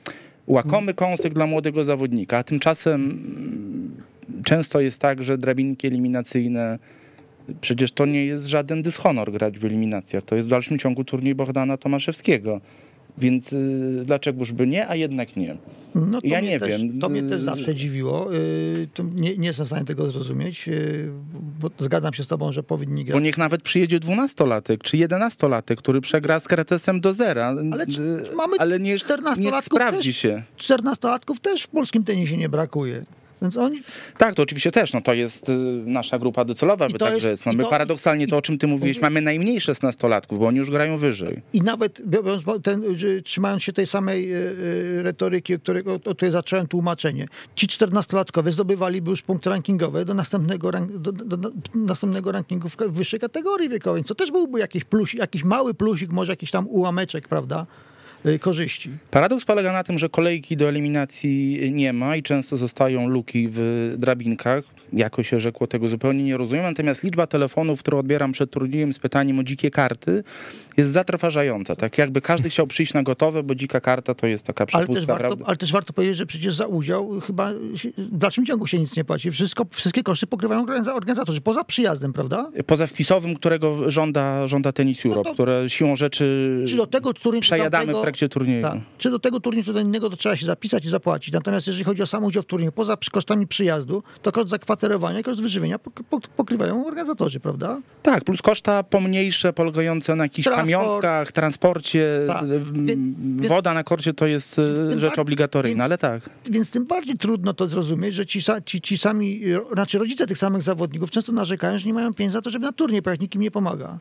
łakomy kąsek dla młodego zawodnika. A tymczasem um, często jest tak, że drabinki eliminacyjne, przecież to nie jest żaden dyshonor grać w eliminacjach. To jest w dalszym ciągu turniej Bohdana Tomaszewskiego. Więc y, dlaczegoż by nie, a jednak nie. No to ja mnie nie też, wiem. To mnie też zawsze dziwiło. Yy, to nie, nie jestem w stanie tego zrozumieć, yy, bo zgadzam się z tobą, że powinni grać. Bo niech nawet przyjedzie dwunastolatek czy jedenastolatek, który przegra z Kretesem do zera. Ale c- Y, mamy ale niech, niech czternastolatków sprawdzi też, się. czternastolatków też w polskim tenisie nie brakuje. Więc oni... Tak, to oczywiście też. No to jest y, nasza grupa docelowa, by to także jest- jest. No i my to- paradoksalnie i- to, o czym ty mówiłeś, mówię- mamy najmniej szesnastolatków, bo oni już grają wyżej. I nawet biorąc ten, że trzymając się tej samej e, e, retoryki, o której, o, o której zacząłem tłumaczenie, ci czternastolatkowie zdobywaliby już punkty rankingowe do następnego, rank, do, do, do następnego rankingu w ka- w wyższej kategorii wiekowej. To też byłby jakiś plus, jakiś mały plusik, może jakiś tam ułameczek, prawda, e, korzyści. Paradoks polega na tym, że kolejki do eliminacji nie ma i często zostają luki w drabinkach. Jako się rzekło, tego zupełnie nie rozumiem. Natomiast liczba telefonów, które odbieram przed turniejem z pytaniem o dzikie karty, jest zatrważająca. Tak jakby każdy chciał przyjść na gotowe, bo dzika karta to jest taka Ale przepustka. też, warto, prawda? ale też warto powiedzieć, że przecież za udział chyba się, w dalszym ciągu się nic nie płaci. Wszystko, wszystkie koszty pokrywają organiza- organizatorzy, poza przyjazdem, prawda? Poza wpisowym, którego żąda, żąda Tennis Europe, to- które siłą rzeczy Czy do tego turnieju, czy przejadamy tamtego- w trakcie turnieju. Tak. Czy do tego turnieju, czy do innego, to trzeba się zapisać i zapłacić. Natomiast jeżeli chodzi o sam udział w turnieju, poza przy- kosztami przyjazdu, to koszt zakwaterowania i koszt wyżywienia pok- pok- pokrywają organizatorzy, prawda? Tak, plus koszta pomniejsze, polegające na jakichś Transport. pamiątkach, transporcie. Tak. w- Wie- wie- Woda na korcie to jest Więc tym rzecz bar- obligatoryjna, więc- ale tak. Więc tym bardziej trudno to zrozumieć, że ci, sa- ci, ci sami, znaczy rodzice tych samych zawodników często narzekają, że nie mają pieniędzy za to, żeby na turniej pojechać, nikt im nie pomaga.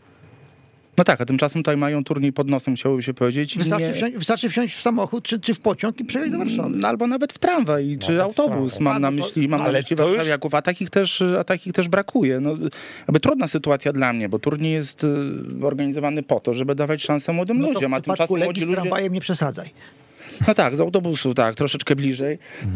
No tak, a tymczasem tutaj mają turniej pod nosem, chciałoby się powiedzieć. i Wystarczy, nie- wsiąść, wystarczy wsiąść w samochód czy, czy w pociąg i przyjechać do Warszawy. No, albo nawet w tramwaj czy Nawet w autobus, tramwaj. mam A, na no to- myśli, mam na ale myśli to już- warszawiaków, a takich też, a takich też brakuje. No, jakby trudna sytuacja dla mnie, bo turniej jest y, organizowany po to, żeby dawać szansę młodym No to ludziom, w a przypadku tymczasem Legii młodzi z ludzie... tramwajem nie przesadzaj. No tak, z autobusu, tak, troszeczkę bliżej.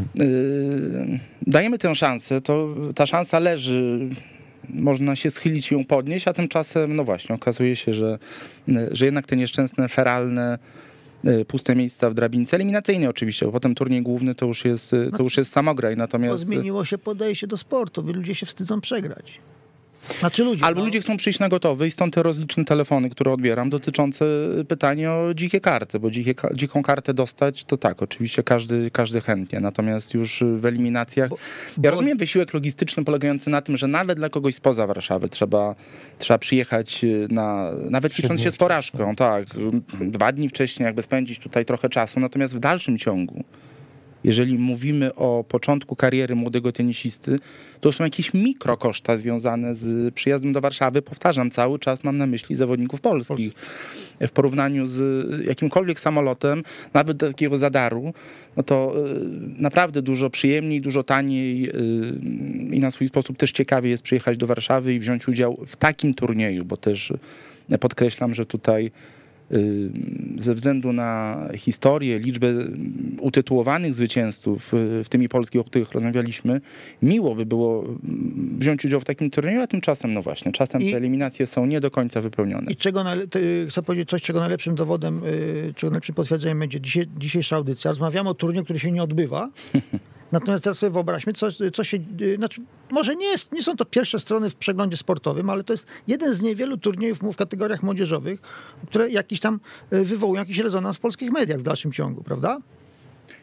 Y, dajemy tę szansę, to ta szansa leży, można się schylić i ją podnieść, a tymczasem, no właśnie, okazuje się, że, że jednak te nieszczęsne, feralne, y, puste miejsca w drabince, eliminacyjnej oczywiście, bo potem turniej główny to już jest, y, to już jest samograj, Bo natomiast... zmieniło się podejście do sportu, bo ludzie się wstydzą przegrać. Znaczy ludzie. Albo no. ludzie chcą przyjść na gotowy i stąd te rozliczne telefony, które odbieram, dotyczące pytania o dzikie karty, bo dzikie, ka- dziką kartę dostać, to tak, oczywiście każdy, każdy chętnie, natomiast już w eliminacjach... Bo- ja bo- rozumiem wysiłek logistyczny polegający na tym, że nawet dla kogoś spoza Warszawy trzeba, trzeba przyjechać na, nawet Trzy licząc dni się z porażką, tak, dwa dni wcześniej, jakby spędzić tutaj trochę czasu, natomiast w dalszym ciągu, jeżeli mówimy o początku kariery młodego tenisisty, to są jakieś mikrokoszta związane z przyjazdem do Warszawy. Powtarzam, cały czas mam na myśli zawodników polskich. W porównaniu z jakimkolwiek samolotem, nawet do takiego Zadaru, no to y, naprawdę dużo przyjemniej, dużo taniej y, i na swój sposób też ciekawie jest przyjechać do Warszawy i wziąć udział w takim turnieju, bo też y, podkreślam, że tutaj y, ze względu na historię, liczbę utytułowanych zwycięzców, y, w tym i polskich, o których rozmawialiśmy, miło by było mm, wziąć udział w takim turnieju, a tymczasem, no właśnie, czasem I- te eliminacje są nie do końca wypełnione. I czego najle- ty- chcę powiedzieć coś, czego najlepszym dowodem, yy, czego najlepszym potwierdzeniem będzie dzisiaj, dzisiejsza audycja. Rozmawiamy o turnieju, który się nie odbywa. Natomiast teraz sobie wyobraźmy, co, co się... Yy, znaczy, może nie, jest, nie są to pierwsze strony w przeglądzie sportowym, ale to jest jeden z niewielu turniejów w kategoriach młodzieżowych, które jakiś tam yy, wywołują jakiś rezonans w polskich mediach w dalszym ciągu, prawda?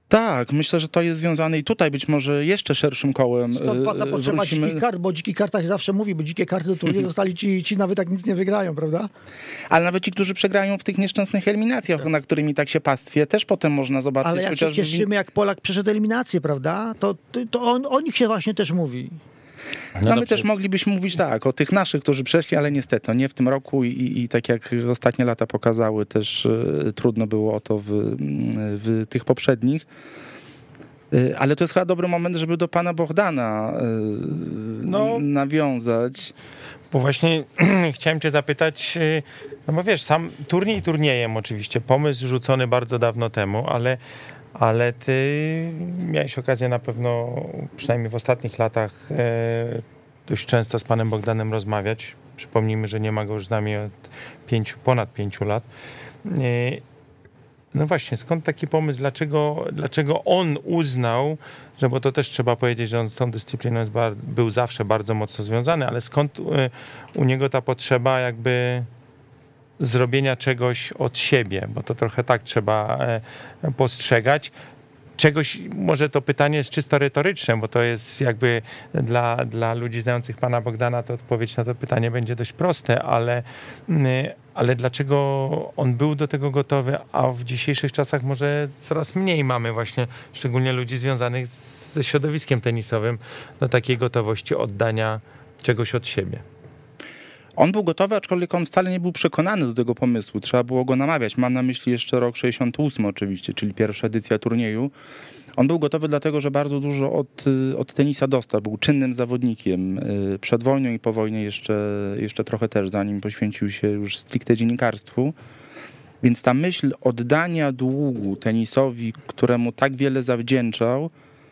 Tak, myślę, że to jest związane i tutaj być może jeszcze szerszym kołem. Stąd ta potrzeba wrócimy... dzikich kart, bo o dzikich kartach zawsze mówi, bo dzikie karty do turnieju dostali ci, ci nawet tak nic nie wygrają, prawda? Ale nawet ci, którzy przegrają w tych nieszczęsnych eliminacjach, tak. na którymi tak się pastwie, też potem można zobaczyć. Ale jak chociaż się cieszymy, jak Polak przeszedł eliminację, prawda? To, to on, o nich się właśnie też mówi. No, no my też moglibyśmy mówić tak, o tych naszych, którzy przeszli, ale niestety nie w tym roku i, i, i tak jak ostatnie lata pokazały, też y, trudno było o to w, w tych poprzednich. Y, ale to jest chyba dobry moment, żeby do pana Bohdana y, no, nawiązać. Bo właśnie chciałem cię zapytać, no bo wiesz, sam turniej turniejem oczywiście, pomysł rzucony bardzo dawno temu, ale Ale ty miałeś okazję na pewno, przynajmniej w ostatnich latach, e, dość często z panem Bohdanem rozmawiać. Przypomnijmy, że nie ma go już z nami od pięciu, ponad pięciu lat. E, no właśnie, skąd taki pomysł? Dlaczego, dlaczego on uznał, że bo to też trzeba powiedzieć, że on z tą dyscypliną jest, był zawsze bardzo mocno związany, ale skąd e, u niego ta potrzeba jakby zrobienia czegoś od siebie, bo to trochę tak trzeba postrzegać. Czegoś, może to pytanie jest czysto retoryczne, bo to jest jakby dla, dla ludzi znających pana Bohdana, to odpowiedź na to pytanie będzie dość proste, ale, ale dlaczego on był do tego gotowy, a w dzisiejszych czasach może coraz mniej mamy właśnie, szczególnie ludzi związanych ze środowiskiem tenisowym, do takiej gotowości oddania czegoś od siebie. On był gotowy, aczkolwiek on wcale nie był przekonany do tego pomysłu. Trzeba było go namawiać. Mam na myśli jeszcze rok sześćdziesiąty ósmy oczywiście, czyli pierwsza edycja turnieju. On był gotowy dlatego, że bardzo dużo od, od tenisa dostał. Był czynnym zawodnikiem przed wojną i po wojnie jeszcze, jeszcze trochę też, zanim poświęcił się już stricte dziennikarstwu. Więc ta myśl oddania długu tenisowi, któremu tak wiele zawdzięczał,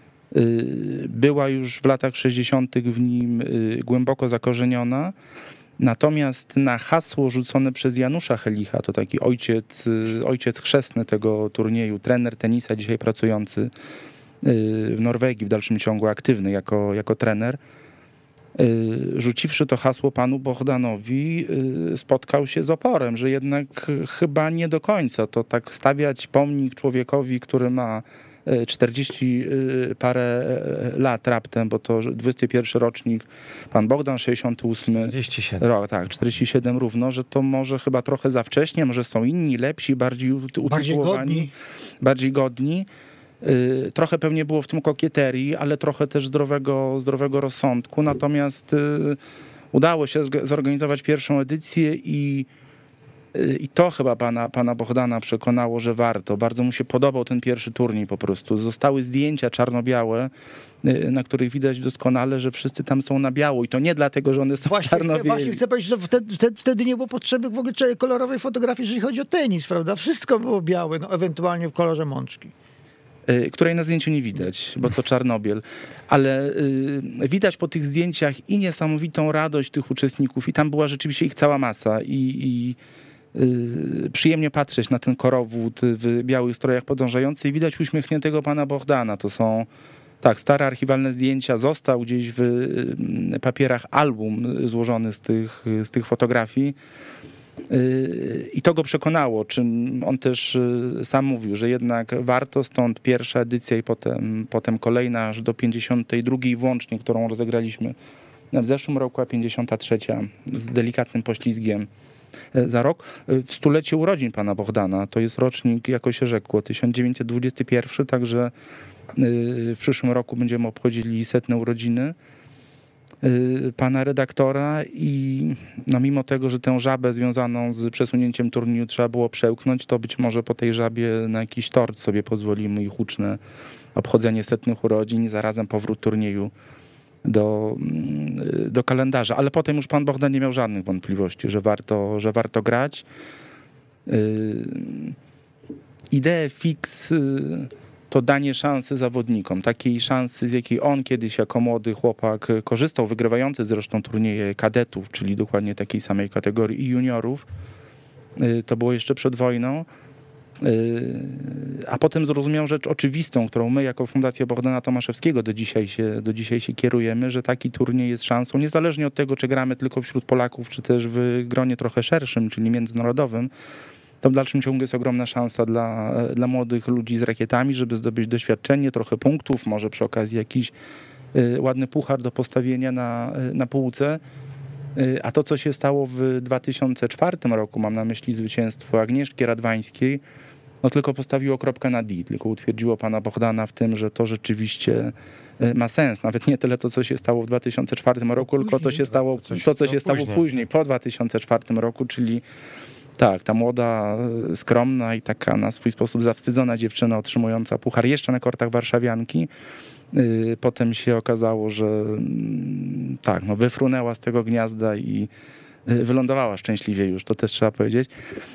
była już w latach sześćdziesiątych w nim głęboko zakorzeniona. Natomiast na hasło rzucone przez Janusza Helicha, to taki ojciec, ojciec chrzestny tego turnieju, trener tenisa, dzisiaj pracujący w Norwegii, w dalszym ciągu aktywny jako, jako trener, rzuciwszy to hasło panu Bohdanowi, spotkał się z oporem, że jednak chyba nie do końca to tak stawiać pomnik człowiekowi, który ma czterdzieści parę lat raptem, bo to dwudziesty pierwszy rocznik, pan Bohdan sześćdziesiąty ósmy czterdzieści siedem rok, tak, czterdzieści siedem równo, że to może chyba trochę za wcześnie, może są inni, lepsi, bardziej utytułowani, bardziej godni. Trochę pewnie było w tym kokieterii, ale trochę też zdrowego, zdrowego rozsądku, natomiast udało się zorganizować pierwszą edycję i I to chyba pana, pana Bohdana przekonało, że warto. Bardzo mu się podobał ten pierwszy turniej po prostu. Zostały zdjęcia czarno-białe, na których widać doskonale, że wszyscy tam są na biało. I to nie dlatego, że one są właśnie czarno-białe. Chcę, właśnie chcę powiedzieć, że wtedy, wtedy, wtedy nie było potrzeby w ogóle kolorowej fotografii, jeżeli chodzi o tenis, prawda? Wszystko było białe, no ewentualnie w kolorze mączki. Której na zdjęciu nie widać, bo to Czarnobiel. Ale y, widać po tych zdjęciach i niesamowitą radość tych uczestników. I tam była rzeczywiście ich cała masa. I... i przyjemnie patrzeć na ten korowód w białych strojach podążający i widać uśmiechniętego pana Bohdana. To są tak stare archiwalne zdjęcia. Został gdzieś w papierach album złożony z tych, z tych fotografii i to go przekonało, czym on też sam mówił, że jednak warto, stąd pierwsza edycja i potem, potem kolejna aż do pięćdziesiątej drugiej włącznie, którą rozegraliśmy w zeszłym roku, a pięćdziesiąta trzecia z delikatnym poślizgiem za rok, w stulecie urodzin pana Bohdana. To jest rocznik, jako się rzekło, tysiąc dziewięćset dwudziesty pierwszy, także w przyszłym roku będziemy obchodzili setne urodziny pana redaktora i no mimo tego, że tę żabę związaną z przesunięciem turnieju trzeba było przełknąć, to być może po tej żabie na jakiś tort sobie pozwolimy i huczne obchodzenie setnych urodzin i zarazem powrót turnieju do, do kalendarza. Ale potem już pan Bohdan nie miał żadnych wątpliwości, że warto, że warto grać. Yy, ideę fix yy, to danie szansy zawodnikom. Takiej szansy, z jakiej on kiedyś jako młody chłopak korzystał, wygrywający zresztą turnieje kadetów, czyli dokładnie takiej samej kategorii i juniorów. Yy, to było jeszcze przed wojną. A potem zrozumiał rzecz oczywistą, którą my jako Fundacja Bohdana Tomaszewskiego do dzisiaj się, do dzisiaj się kierujemy, że taki turniej jest szansą, niezależnie od tego, czy gramy tylko wśród Polaków, czy też w gronie trochę szerszym, czyli międzynarodowym, to w dalszym ciągu jest ogromna szansa dla, dla młodych ludzi z rakietami, żeby zdobyć doświadczenie, trochę punktów, może przy okazji jakiś ładny puchar do postawienia na, na półce. A to, co się stało w dwa tysiące czwartym roku, mam na myśli zwycięstwo Agnieszki Radwańskiej, no tylko postawiło kropkę na D, tylko utwierdziło pana Bohdana w tym, że to rzeczywiście ma sens. Nawet nie tyle to, co się stało w dwa tysiące czwartym roku, tylko to się stało, to, co się stało później, później po dwa tysiące czwartym roku, czyli tak, ta młoda, skromna i taka na swój sposób zawstydzona dziewczyna otrzymująca puchar jeszcze na kortach warszawianki. Potem się okazało, że tak, no wyfrunęła z tego gniazda i wylądowała szczęśliwie już, to też trzeba powiedzieć.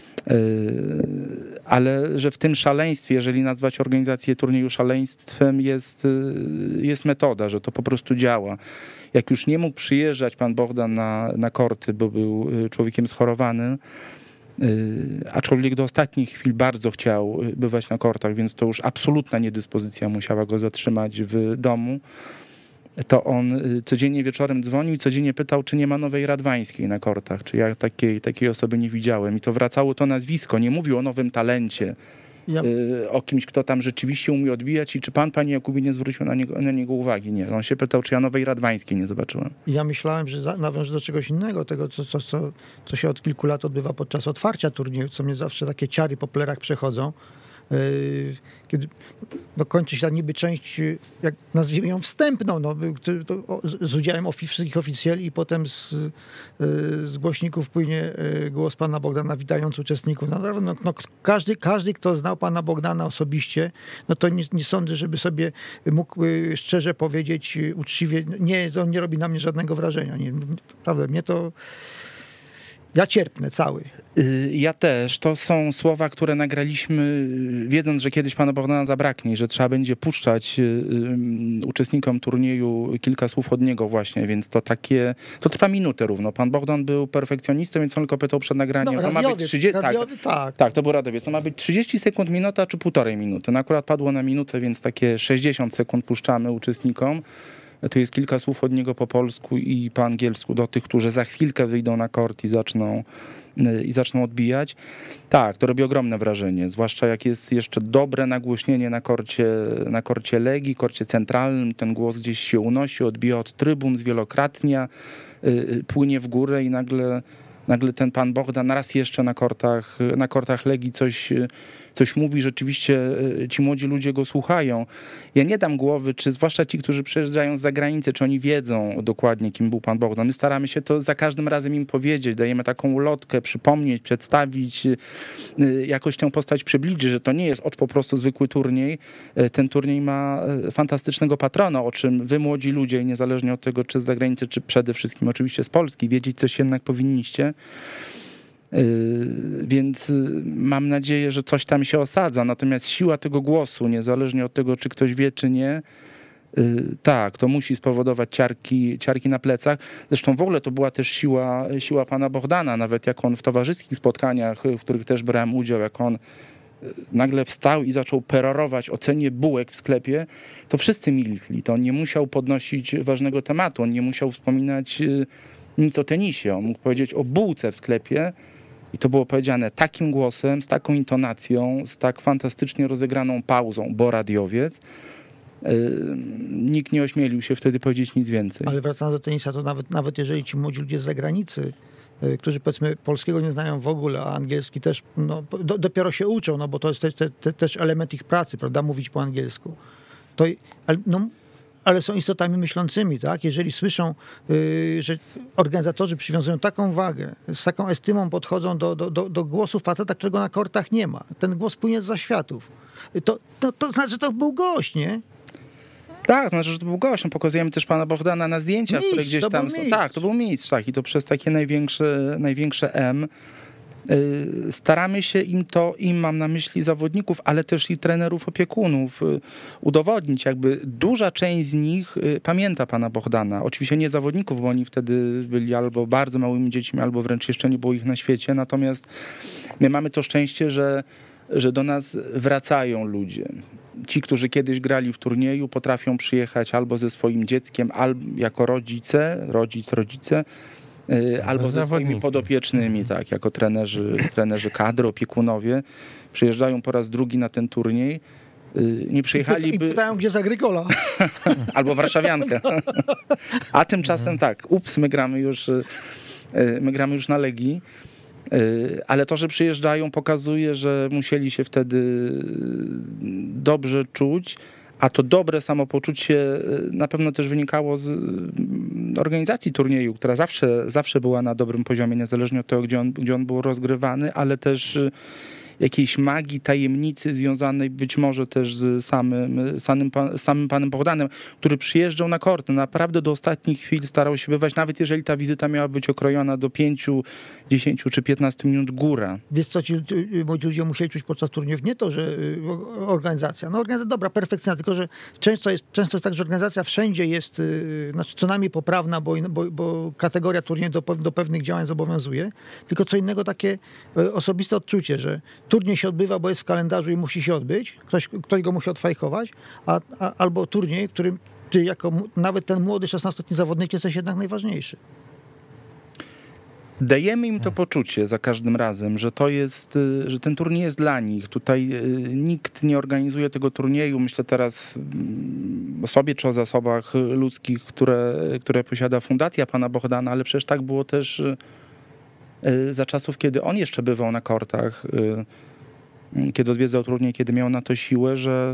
Ale że w tym szaleństwie, jeżeli nazwać organizację turnieju szaleństwem, jest, jest metoda, że to po prostu działa. Jak już nie mógł przyjeżdżać pan Bohdan na, na korty, bo był człowiekiem schorowanym, aczkolwiek do ostatnich chwil bardzo chciał bywać na kortach, więc to już absolutna niedyspozycja musiała go zatrzymać w domu, to on codziennie wieczorem dzwonił i codziennie pytał, czy nie ma nowej Radwańskiej na kortach, czy ja takiej, takiej osoby nie widziałem. I to wracało to nazwisko, nie mówił o nowym talencie, ja. o kimś, kto tam rzeczywiście umie odbijać i czy pan, panie Jakubie, nie zwrócił na niego, na niego uwagi. Nie, on się pytał, czy ja nowej Radwańskiej nie zobaczyłem. Ja myślałem, że nawiążę do czegoś innego, tego, co, co, co, co się od kilku lat odbywa podczas otwarcia turnieju, co mnie zawsze takie ciary po plerach przechodzą. Kiedy no, kończy się ta niby część, jak nazwijmy ją wstępną, no, z udziałem ofi- wszystkich oficjeli i potem z, z głośników płynie głos pana Bohdana witając uczestników. No, no, no, każdy, każdy, kto znał pana Bohdana osobiście, no to nie, nie sądzę, żeby sobie mógł szczerze powiedzieć, uczciwie, nie, to nie robi na mnie żadnego wrażenia. Nie, prawda, mnie to... Ja cierpnę cały. Ja też. To są słowa, które nagraliśmy, wiedząc, że kiedyś pana Bohdana zabraknie, że trzeba będzie puszczać uczestnikom turnieju kilka słów od niego właśnie, więc to takie, to trwa minutę równo. Pan Bohdan był perfekcjonistą, więc on tylko pytał przed nagraniem. No, to radiowiec, ma być trzydzieści, radiowy, tak, tak. tak, to był radiowiec. To ma być trzydzieści sekund, minuta czy półtorej minuty. No akurat padło na minutę, więc takie sześćdziesiąt sekund puszczamy uczestnikom. Tu jest kilka słów od niego po polsku i po angielsku do tych, którzy za chwilkę wyjdą na kort i zaczną, i zaczną odbijać. Tak, to robi ogromne wrażenie, zwłaszcza jak jest jeszcze dobre nagłośnienie na korcie, na korcie Legii, korcie centralnym. Ten głos gdzieś się unosi, odbija od trybun, zwielokrotnia, yy, płynie w górę i nagle, nagle ten pan Bohdan raz jeszcze na kortach, na kortach Legii coś... coś mówi, rzeczywiście ci młodzi ludzie go słuchają. Ja nie dam głowy, czy zwłaszcza ci, którzy przyjeżdżają z zagranicy, czy oni wiedzą dokładnie, kim był pan Bohdan. My staramy się to za każdym razem im powiedzieć, dajemy taką ulotkę, przypomnieć, przedstawić, jakoś tę postać przybliżyć, że to nie jest od po prostu zwykły turniej. Ten turniej ma fantastycznego patrona, o czym wy młodzi ludzie, niezależnie od tego, czy z zagranicy, czy przede wszystkim oczywiście z Polski, wiedzieć coś jednak powinniście. Więc mam nadzieję, że coś tam się osadza. Natomiast siła tego głosu, niezależnie od tego, czy ktoś wie, czy nie, tak, to musi spowodować ciarki, ciarki na plecach. Zresztą w ogóle to była też siła, siła pana Bohdana, nawet jak on w towarzyskich spotkaniach, w których też brałem udział, jak on nagle wstał i zaczął perorować o cenie bułek w sklepie, to wszyscy milkli. To on nie musiał podnosić ważnego tematu, on nie musiał wspominać nic o tenisie. On mógł powiedzieć o bułce w sklepie i to było powiedziane takim głosem, z taką intonacją, z tak fantastycznie rozegraną pauzą, bo radiowiec. Yy, nikt nie ośmielił się wtedy powiedzieć nic więcej. Ale wracając do tenisa, to nawet, nawet jeżeli ci młodzi ludzie z zagranicy, yy, którzy powiedzmy polskiego nie znają w ogóle, a angielski też no, do, dopiero się uczą, no bo to jest te, te, te, też element ich pracy, prawda, mówić po angielsku. To, ale, no, ale są istotami myślącymi, tak? Jeżeli słyszą, yy, że organizatorzy przywiązują taką wagę, z taką estymą podchodzą do, do, do, do głosu faceta, którego na kortach nie ma. Ten głos płynie z zaświatów. To, to, to znaczy, że to był gość, nie? Tak, to znaczy, że to był gość. No, pokazujemy też pana Bohdana na zdjęciach, mistrz, które gdzieś to tam był są. mistrz. Tak, to był mistrz, tak. I to przez takie największe, największe M. Staramy się im to, im mam na myśli zawodników, ale też i trenerów, opiekunów, udowodnić. Jakby duża część z nich pamięta pana Bohdana. Oczywiście nie zawodników, bo oni wtedy byli albo bardzo małymi dziećmi, albo wręcz jeszcze nie było ich na świecie. Natomiast my mamy to szczęście, że, że do nas wracają ludzie. Ci, którzy kiedyś grali w turnieju, potrafią przyjechać albo ze swoim dzieckiem, albo jako rodzice, rodzic, rodzice, albo ze swoimi podopiecznymi, tak, jako trenerzy, trenerzy kadry, opiekunowie, przyjeżdżają po raz drugi na ten turniej. Nie przyjechaliby... I pytają, gdzie za Grygola. Albo warszawiankę. A tymczasem tak, ups, my gramy już, my gramy już na Legii, ale to, że przyjeżdżają, pokazuje, że musieli się wtedy dobrze czuć, a to dobre samopoczucie na pewno też wynikało z organizacji turnieju, która zawsze, zawsze była na dobrym poziomie, niezależnie od tego, gdzie on, gdzie on był rozgrywany, ale też jakiejś magii, tajemnicy związanej być może też z samym, samym, samym panem Bohdanem, który przyjeżdżał na korty. Naprawdę do ostatnich chwil starał się bywać, nawet jeżeli ta wizyta miała być okrojona do pięciu, dziesięciu czy piętnastu minut góra. Wiesz co, ci młodzi ludzie musieli czuć podczas turniejów? Nie to, że organizacja. No organizacja dobra, perfekcyjna, tylko że często jest, często jest tak, że organizacja wszędzie jest znaczy co najmniej poprawna, bo, bo, bo kategoria turnieju do, do pewnych działań zobowiązuje. Tylko co innego takie osobiste odczucie, że turniej się odbywa, bo jest w kalendarzu i musi się odbyć. Ktoś, ktoś go musi odfajkować, a, a, albo turniej, w którym ty jako nawet ten młody szesnastoletni zawodnik jesteś jednak najważniejszy. Dajemy im to poczucie za każdym razem, że to jest, że ten turniej jest dla nich. Tutaj nikt nie organizuje tego turnieju. Myślę teraz o sobie czy o zasobach ludzkich, które, które posiada Fundacja pana Bohdana, ale przecież tak było też za czasów, kiedy on jeszcze bywał na kortach, kiedy odwiedzał turniej, kiedy miał na to siłę, że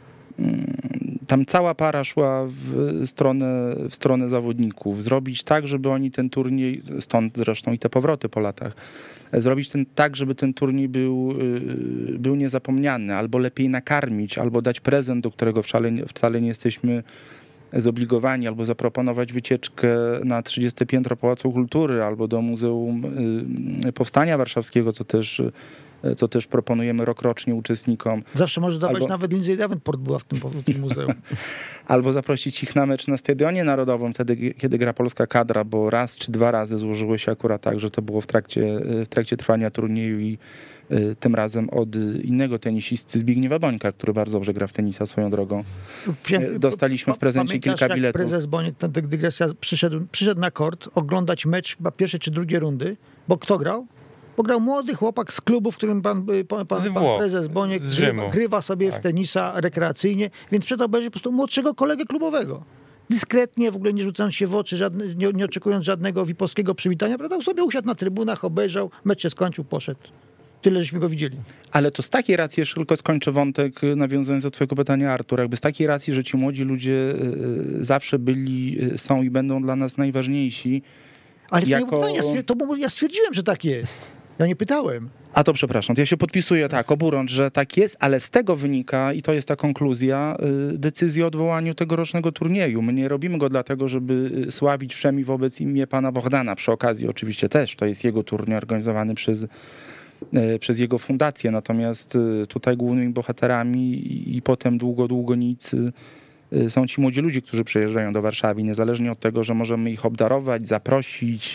tam cała para szła w stronę, w stronę zawodników. Zrobić tak, żeby oni ten turniej, stąd zresztą i te powroty po latach, zrobić ten tak, żeby ten turniej był, był niezapomniany, albo lepiej nakarmić, albo dać prezent, do którego wcale, wcale nie jesteśmy zobligowani, albo zaproponować wycieczkę na trzydzieste piętro Pałacu Kultury, albo do Muzeum Powstania Warszawskiego, co też, co też proponujemy rokrocznie uczestnikom. Zawsze może dawać, albo, nawet Lindsay Davenport była w tym, w tym muzeum. Albo zaprosić ich na mecz na Stadionie Narodowym, wtedy, kiedy gra polska kadra, bo raz czy dwa razy złożyło się akurat tak, że to było w trakcie, w trakcie trwania turnieju i tym razem od innego tenisisty Zbigniewa Bońka, który bardzo dobrze gra w tenisa swoją drogą. Dostaliśmy w prezencie Pamiętasz, kilka biletów. Prezes Boniek, ta dygresja, przyszedł, przyszedł na kort oglądać mecz chyba pierwszej czy drugiej rundy, bo kto grał? Bo grał młody chłopak z klubu, w którym pan, pan, pan, pan prezes Boniek grywa, grywa sobie tak. w tenisa rekreacyjnie, więc przed obejrzeć po prostu młodszego kolegę klubowego. Dyskretnie, w ogóle nie rzucając się w oczy, żadne, nie, nie oczekując żadnego wipowskiego przywitania, prawda? Sobie usiadł na trybunach, obejrzał, mecz się skończył, poszedł. Tyle, żeśmy go widzieli. Ale to z takiej racji, jeszcze tylko skończę wątek, nawiązując do twojego pytania, Artur, jakby z takiej racji, że ci młodzi ludzie zawsze byli, są i będą dla nas najważniejsi. Ale jako... to, nie pytanie, to bo ja stwierdziłem, że tak jest. Ja nie pytałem. A to przepraszam, to ja się podpisuję tak, oburącz, że tak jest, ale z tego wynika, i to jest ta konkluzja, decyzja o odwołaniu tegorocznego turnieju. My nie robimy go dlatego, żeby sławić wszemi wobec imię pana Bohdana. Przy okazji oczywiście też, to jest jego turniej organizowany przez przez jego fundację, natomiast tutaj głównymi bohaterami i potem długo, długo nic są ci młodzi ludzie, którzy przyjeżdżają do Warszawy, niezależnie od tego, że możemy ich obdarować, zaprosić,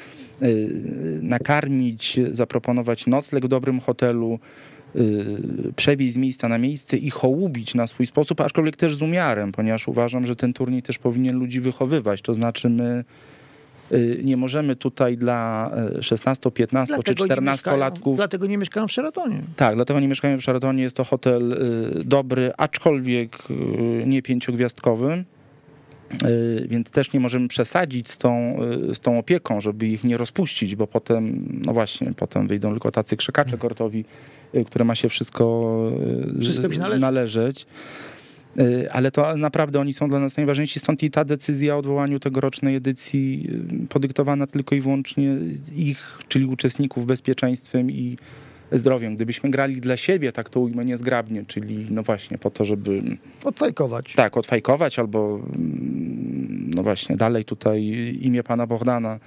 nakarmić, zaproponować nocleg w dobrym hotelu, przewieźć z miejsca na miejsce i hołubić na swój sposób, aczkolwiek też z umiarem, ponieważ uważam, że ten turniej też powinien ludzi wychowywać, to znaczy my nie możemy tutaj dla szesnasto, piętnasto czy czternastolatków... Dlatego nie mieszkają w Sheratonie. Tak, dlatego nie mieszkają w Sheratonie. Jest to hotel dobry, aczkolwiek nie pięciogwiazdkowy, więc też nie możemy przesadzić z tą, z tą opieką, żeby ich nie rozpuścić, bo potem, no właśnie, potem wyjdą tylko tacy krzekacze kortowi, które ma się wszystko, wszystko należy. należeć. Ale to naprawdę oni są dla nas najważniejsi, stąd i ta decyzja o odwołaniu tegorocznej edycji podyktowana tylko i wyłącznie ich, czyli uczestników, bezpieczeństwem i zdrowiem. Gdybyśmy grali dla siebie, tak to ujmę niezgrabnie, czyli no właśnie po to, żeby... Odfajkować. Tak, odfajkować albo no właśnie dalej tutaj imię pana Bohdana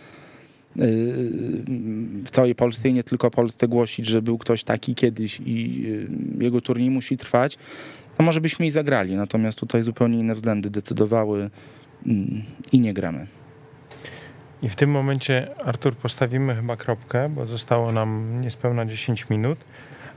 w całej Polsce i nie tylko Polsce głosić, że był ktoś taki kiedyś i jego turniej musi trwać, to może byśmy i zagrali, natomiast tutaj zupełnie inne względy decydowały i nie gramy. I w tym momencie, Artur, postawimy chyba kropkę, bo zostało nam niespełna dziesięć minut,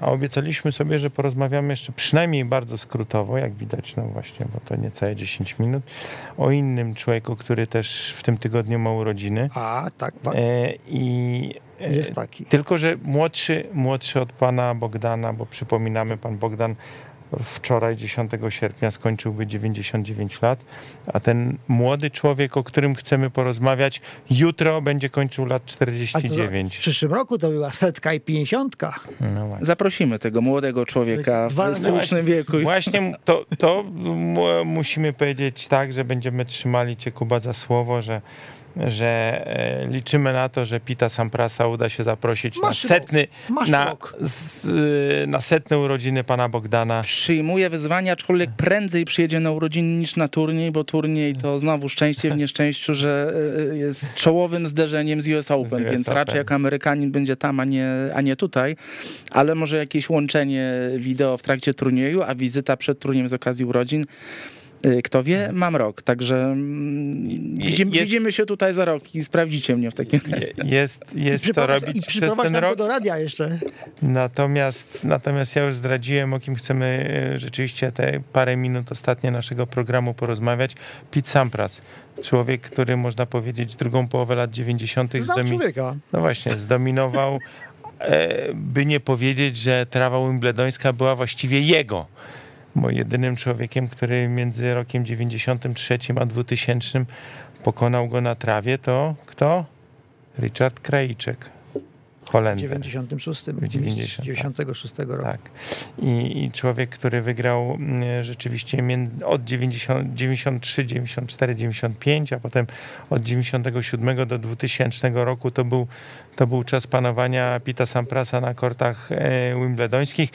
a obiecaliśmy sobie, że porozmawiamy jeszcze przynajmniej bardzo skrótowo, jak widać, no właśnie, bo to niecałe dziesięć minut, o innym człowieku, który też w tym tygodniu ma urodziny. A, tak. Wa- E, I e, jest taki. tylko, że młodszy, młodszy od pana Bogdana, bo przypominamy, pan Bogdan wczoraj, dziesiątego sierpnia, skończyłby dziewięćdziesiąt dziewięć lat, a ten młody człowiek, o którym chcemy porozmawiać, jutro będzie kończył lat czterdzieści dziewięć. W przyszłym roku to była setka i pięćdziesiątka. No właśnie. Zaprosimy tego młodego człowieka Dwa- w słusznym wieku. Właśnie to, to mu- musimy powiedzieć tak, że będziemy trzymali cię, Kuba, za słowo, że że e, liczymy na to, że Pita Samprasa uda się zaprosić Masz na setny, Masz na, rok. z, y, na setne urodziny pana Bogdana. Przyjmuje wyzwania, aczkolwiek prędzej przyjedzie na urodziny niż na turniej, bo turniej to znowu szczęście w nieszczęściu, że y, jest czołowym zderzeniem z U S Open, Z U S więc Open. raczej jak Amerykanin będzie tam, a nie, a nie tutaj, ale może jakieś łączenie wideo w trakcie turnieju, a wizyta przed turniejem z okazji urodzin. Y, Kto wie, mam rok, także mm, widzimy, Jest- widzimy się tutaj za rok i sprawdzicie mnie w takim razie. Je- Jest, jest co Przyprowadź- robić I przez przyprowadź ten nam go rok. do radia jeszcze. Natomiast, natomiast ja już zdradziłem, o kim chcemy e, rzeczywiście te parę minut ostatnie naszego programu porozmawiać. Pete Sampras. Człowiek, który można powiedzieć drugą połowę lat dziewięćdziesiątych Znam zdomi- człowieka. no właśnie, zdominował, e, by nie powiedzieć, że trawa wimbledońska była właściwie jego. Bo jedynym człowiekiem, który między rokiem dziewięćdziesiątym trzecim a dwutysięcznym pokonał go na trawie, to kto? Richard Krajicek, W Holender. dziewięćdziesiątym szóstym. W dziewięćdziesiątym, dziewięćdziesiątego szóstego roku. Tak. I, I człowiek, który wygrał mm, rzeczywiście między, od dziewięćdziesiątego, dziewięćdziesiątego trzeciego, dziewięćdziesiątego czwartego, dziewięćdziesiątego piątego, a potem od dziewięćdziesiątego siódmego do dwutysięcznego roku to był, to był czas panowania Pita Samprasa na kortach e, wimbledońskich.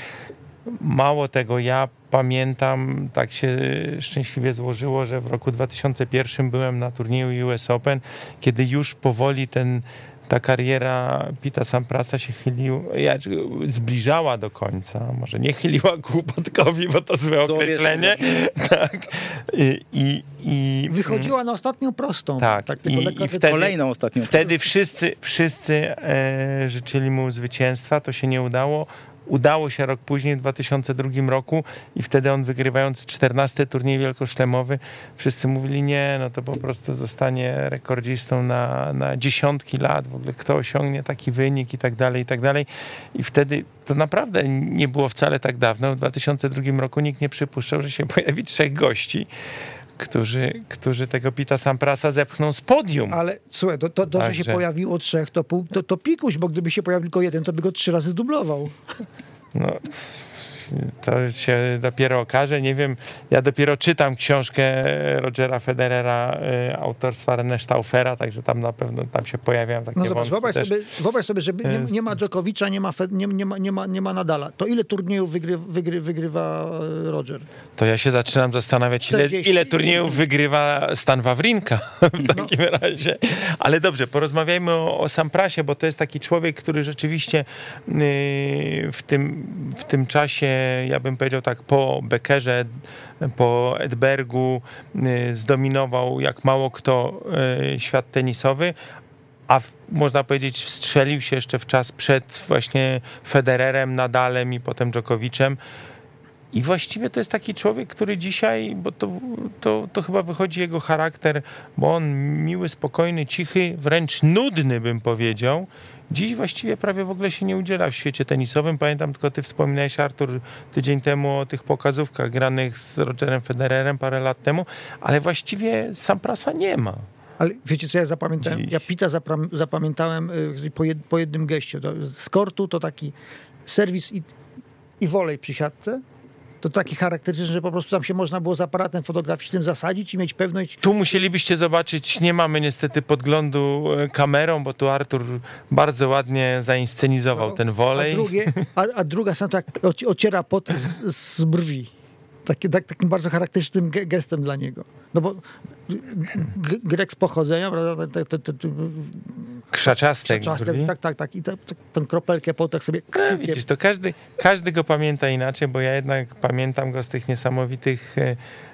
Mało tego, ja pamiętam, tak się szczęśliwie złożyło, że w roku dwa tysiące pierwszym byłem na turnieju U S Open, kiedy już powoli ten, ta kariera Pita Samprasa się chyliła, zbliżała do końca. Może nie chyliła ku upadkowi, bo to złe określenie. Tak. I, i, i, Wychodziła na ostatnią prostą. Tak. tylko I- lekko i wy- wtedy- Kolejną ostatnią. Wtedy wszyscy, wszyscy e, życzyli mu zwycięstwa, to się nie udało. Udało się rok później, w dwa tysiące drugim roku i wtedy on wygrywając czternasty turniej wielkoszlemowy, wszyscy mówili nie, no to po prostu zostanie rekordzistą na, na dziesiątki lat, w ogóle kto osiągnie taki wynik i tak dalej, i tak dalej. I wtedy to naprawdę nie było wcale tak dawno. W dwa tysiące drugim roku nikt nie przypuszczał, że się pojawi trzech gości, którzy, którzy tego Pita Samprasa zepchną z podium. Ale słuchaj, to, to, to że Także- się pojawiło trzech, to, pół, to, to pikuś, bo gdyby się pojawił tylko jeden, to by go trzy razy zdublował. No, to się dopiero okaże. Nie wiem, ja dopiero czytam książkę Rogera Federera y, autorstwa René Staufera, także tam na pewno tam się pojawiają takie No zobacz, wątki wyobraź też. sobie, wyobraź sobie, że nie, nie ma Dżokowicza, nie ma, Fed, nie, nie, ma, nie, ma, nie ma Nadala. To ile turniejów wygry, wygry, wygrywa e, Roger? To ja się zaczynam zastanawiać, ile, czterdzieści. ile turniejów wygrywa Stan Wawrinka w takim razie. Ale dobrze, porozmawiajmy o, o Samprasie, bo to jest taki człowiek, który rzeczywiście yy, w, tym, w tym czasie, ja bym powiedział tak, po Beckerze, po Edbergu yy, zdominował jak mało kto yy, świat tenisowy, a w, można powiedzieć wstrzelił się jeszcze w czas przed właśnie Federerem, Nadalem i potem Dżokowiczem. I właściwie to jest taki człowiek, który dzisiaj, bo to, to, to chyba wychodzi jego charakter, bo on miły, spokojny, cichy, wręcz nudny bym powiedział. Dziś właściwie prawie w ogóle się nie udziela w świecie tenisowym. Pamiętam, tylko ty wspominałeś, Artur, tydzień temu o tych pokazówkach granych z Rogerem Federerem parę lat temu, ale właściwie Samprasa nie ma. Ale wiecie, co ja zapamiętałem? Dziś. Ja Pita zapam- zapamiętałem y, po, jed, po jednym geście. To, z kortu to taki serwis i, i wolej przy siatce. To taki charakterystyczny, że po prostu tam się można było z aparatem fotograficznym zasadzić i mieć pewność. Tu musielibyście zobaczyć, nie mamy niestety podglądu e, kamerą, bo tu Artur bardzo ładnie zainscenizował ten A, wolej. drugie, a, a druga sam tak oci- ociera pot z, z brwi. Taki, tak, takim bardzo charakterystycznym ge- gestem dla niego. No bo G- Grek z pochodzenia, prawda? Te, te, te, te, Krzaczastek. czasem, brwi. tak, tak, tak. I te, te, tą kropelkę potu tak sobie... No, widzisz, to każdy, każdy go pamięta inaczej, bo ja jednak pamiętam go z tych niesamowitych e,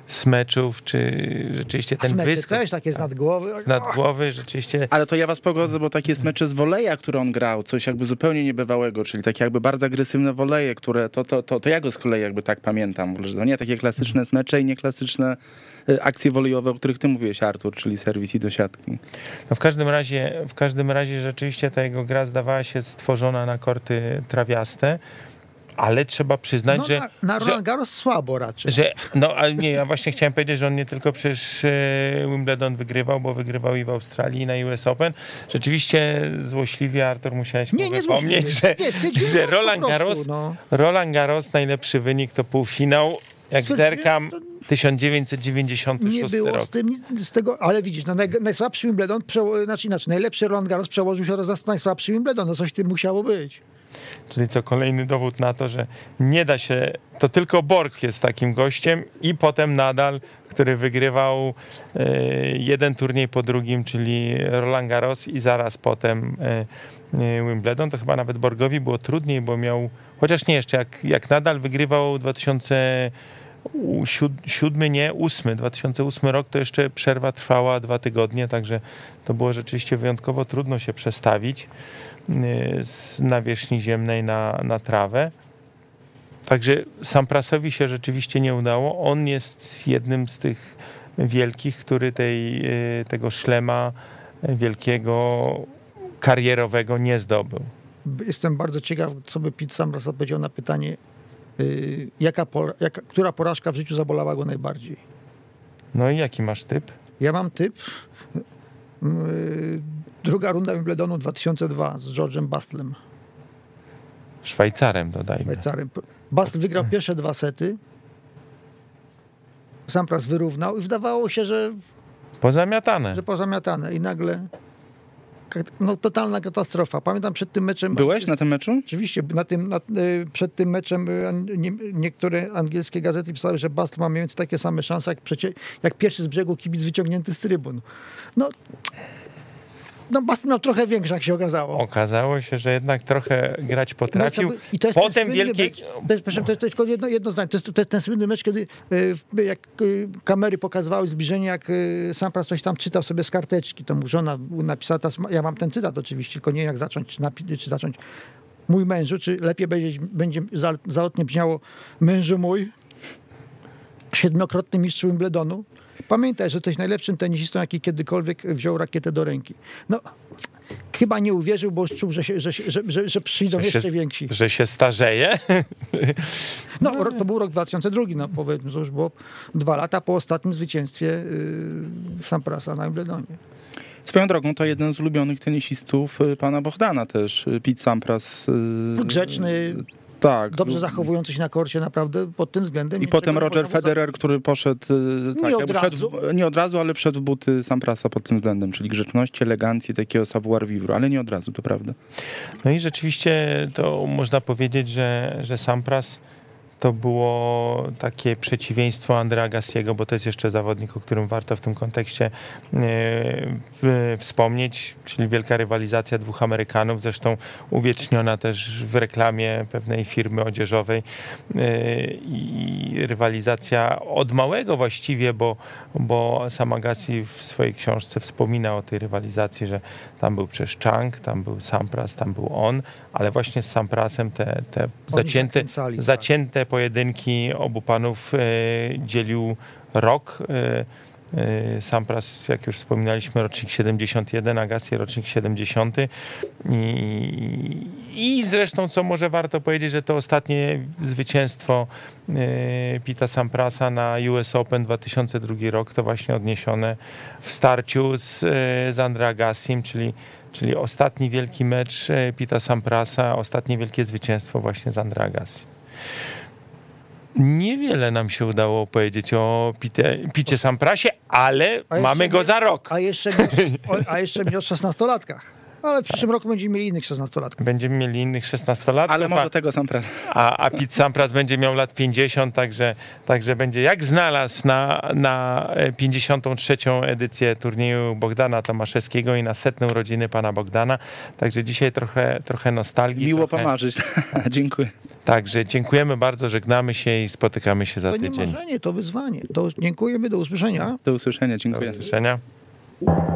z meczów, czy rzeczywiście ten Smyczy wyskok też takie z nad głowy. z nad głowy, rzeczywiście... Ale to ja was pogodzę, bo takie jest mecze z woleja, które on grał, coś jakby zupełnie niebywałego, czyli takie jakby bardzo agresywne woleje, które to, to, to, to ja go z kolei jakby tak pamiętam, że to nie takie klasyczne smecze i nie klasyczne akcje wolejowe, o których ty mówiłeś, Artur, czyli serwis i do siatki. No w każdym razie, w każdym razie rzeczywiście ta jego gra zdawała się stworzona na korty trawiaste, ale trzeba przyznać, No, że... na, na że, Roland Garros słabo raczej. że no ale nie, ja właśnie chciałem powiedzieć, że on nie tylko przecież e, Wimbledon wygrywał, bo wygrywał i w Australii, i na U S Open. Rzeczywiście złośliwie, Artur, musiałeś Nie, nie wspomnieć, że, Nie, stwierdziłem że po Roland prostu, Garros, no. Roland Garros, najlepszy wynik to półfinał. Jak Co- zerkam, tysiąc dziewięćset dziewięćdziesiąty Nie szósty było rok. z, tym, z tego, ale widzisz, no, naj, najsłabszy Wimbledon, przeło, znaczy inaczej, najlepszy Roland Garros przełożył się na najsłabszy Wimbledon, no coś w tym musiało być. Czyli co, kolejny dowód na to, że nie da się, to tylko Borg jest takim gościem i potem Nadal, który wygrywał e, jeden turniej po drugim, czyli Roland Garros i zaraz potem e, e, Wimbledon. To chyba nawet Borgowi było trudniej, bo miał, chociaż nie jeszcze, jak, jak Nadal wygrywał dwa tysiące siódmy, nie, ósmy, dwa tysiące ósmy rok, to jeszcze przerwa trwała dwa tygodnie, także to było rzeczywiście wyjątkowo trudno się przestawić z nawierzchni ziemnej na, na trawę. Także Samprasowi się rzeczywiście nie udało. On jest jednym z tych wielkich, który tej, tego szlema wielkiego, karierowego nie zdobył. Jestem bardzo ciekaw, co by Pete Sampras odpowiedział na pytanie, yy, jaka, jaka, która porażka w życiu zabolała go najbardziej. No i jaki masz typ? Ja mam typ. Yy, druga runda Wimbledonu dwa tysiące dwa z George'em Bastlem. Szwajcarem dodajmy. Szwajcarem. Bastl wygrał pierwsze dwa sety. Sampras wyrównał i wydawało się, że, Pozamiatane. że pozamiatane. I nagle no, totalna katastrofa. Pamiętam przed tym meczem... Byłeś na tym meczu? Oczywiście. Na tym, na, przed tym meczem nie, niektóre angielskie gazety pisały, że Bastl ma mniej więcej takie same szanse, jak, przecie, jak pierwszy z brzegu kibic wyciągnięty z trybun. No... No Bastl miał trochę większe, jak się okazało. Okazało się, że jednak trochę grać potrafił. No, I to jest Potem wielki... Mecz, to, jest, to, jest, to jest tylko jedno, jedno zdanie. To jest, to jest ten słynny mecz, kiedy y, jak y, kamery pokazywały zbliżenie, jak y, Sampras coś tam czytał sobie z karteczki, to mu żona napisała, ta, ja mam ten cytat oczywiście, tylko nie jak zacząć, napi- czy zacząć mój mężu, czy lepiej będzie, będzie zalotnie brzmiało mężu mój, siedmiokrotny mistrz Wimbledonu. Pamiętaj, że jesteś najlepszym tenisistą, jaki kiedykolwiek wziął rakietę do ręki. No, chyba nie uwierzył, bo czuł, że, się, że, że, że, że przyjdą że jeszcze się, więksi. Że się starzeje? No, to był rok dwa tysiące drugi, no powiedzmy, to już było dwa lata po ostatnim zwycięstwie yy, Samprasa na Wimbledonie. Swoją drogą to jeden z ulubionych tenisistów pana Bohdana też, Pete Sampras. Yy, Grzeczny, tak. dobrze zachowujący się na korcie, naprawdę pod tym względem. I potem Roger Federer, który poszedł, Nie tak, od razu. Wszedł, nie od razu, ale wszedł w buty Samprasa pod tym względem, czyli grzeczności, elegancji, takiego savoir vivre, ale nie od razu, to prawda. No i rzeczywiście to można powiedzieć, że, że Sampras to było takie przeciwieństwo Andrea Gassiego, bo to jest jeszcze zawodnik, o którym warto w tym kontekście e, wspomnieć, czyli wielka rywalizacja dwóch Amerykanów, zresztą uwieczniona też w reklamie pewnej firmy odzieżowej e, i rywalizacja od małego właściwie, bo, bo sam Agassi w swojej książce wspomina o tej rywalizacji, że tam był przecież Chang, tam był Sampras, tam był on, ale właśnie z Samprasem te, te zacięte, zacięte pojedynki obu panów e, dzielił rok. E, e, Sampras, jak już wspominaliśmy, rocznik siedemdziesiąty jeden, Agassi rocznik siedemdziesiąty. I, I zresztą, co może warto powiedzieć, że to ostatnie zwycięstwo e, Pita Samprasa na U S Open dwa tysiące drugi rok, to właśnie odniesione w starciu z, z Andre Agassim, czyli Czyli ostatni wielki mecz Pita Samprasa, ostatnie wielkie zwycięstwo właśnie z Andre Agassi. Niewiele nam się udało powiedzieć o Pite, Picie Samprasie, ale mamy go za rok. A jeszcze, a jeszcze mi o szesnastolatkach. Ale w przyszłym roku będziemy mieli innych szesnastolatków. Będziemy mieli innych szesnastolatków. Ale może a, tego Sampras. a, a Pete Sampras będzie miał lat pięćdziesiąt, także, także będzie jak znalazł na, na pięćdziesiątą trzecią edycję turnieju Bogdana Tomaszewskiego i na setne urodziny pana Bogdana. Także dzisiaj trochę, trochę nostalgii. Miło trochę... pomarzyć. Dziękuję. Także dziękujemy bardzo, żegnamy się i spotykamy się za To nie tydzień. marzenie, to wyzwanie. To dziękujemy, do usłyszenia. Do usłyszenia. Do Dziękuję. usłyszenia.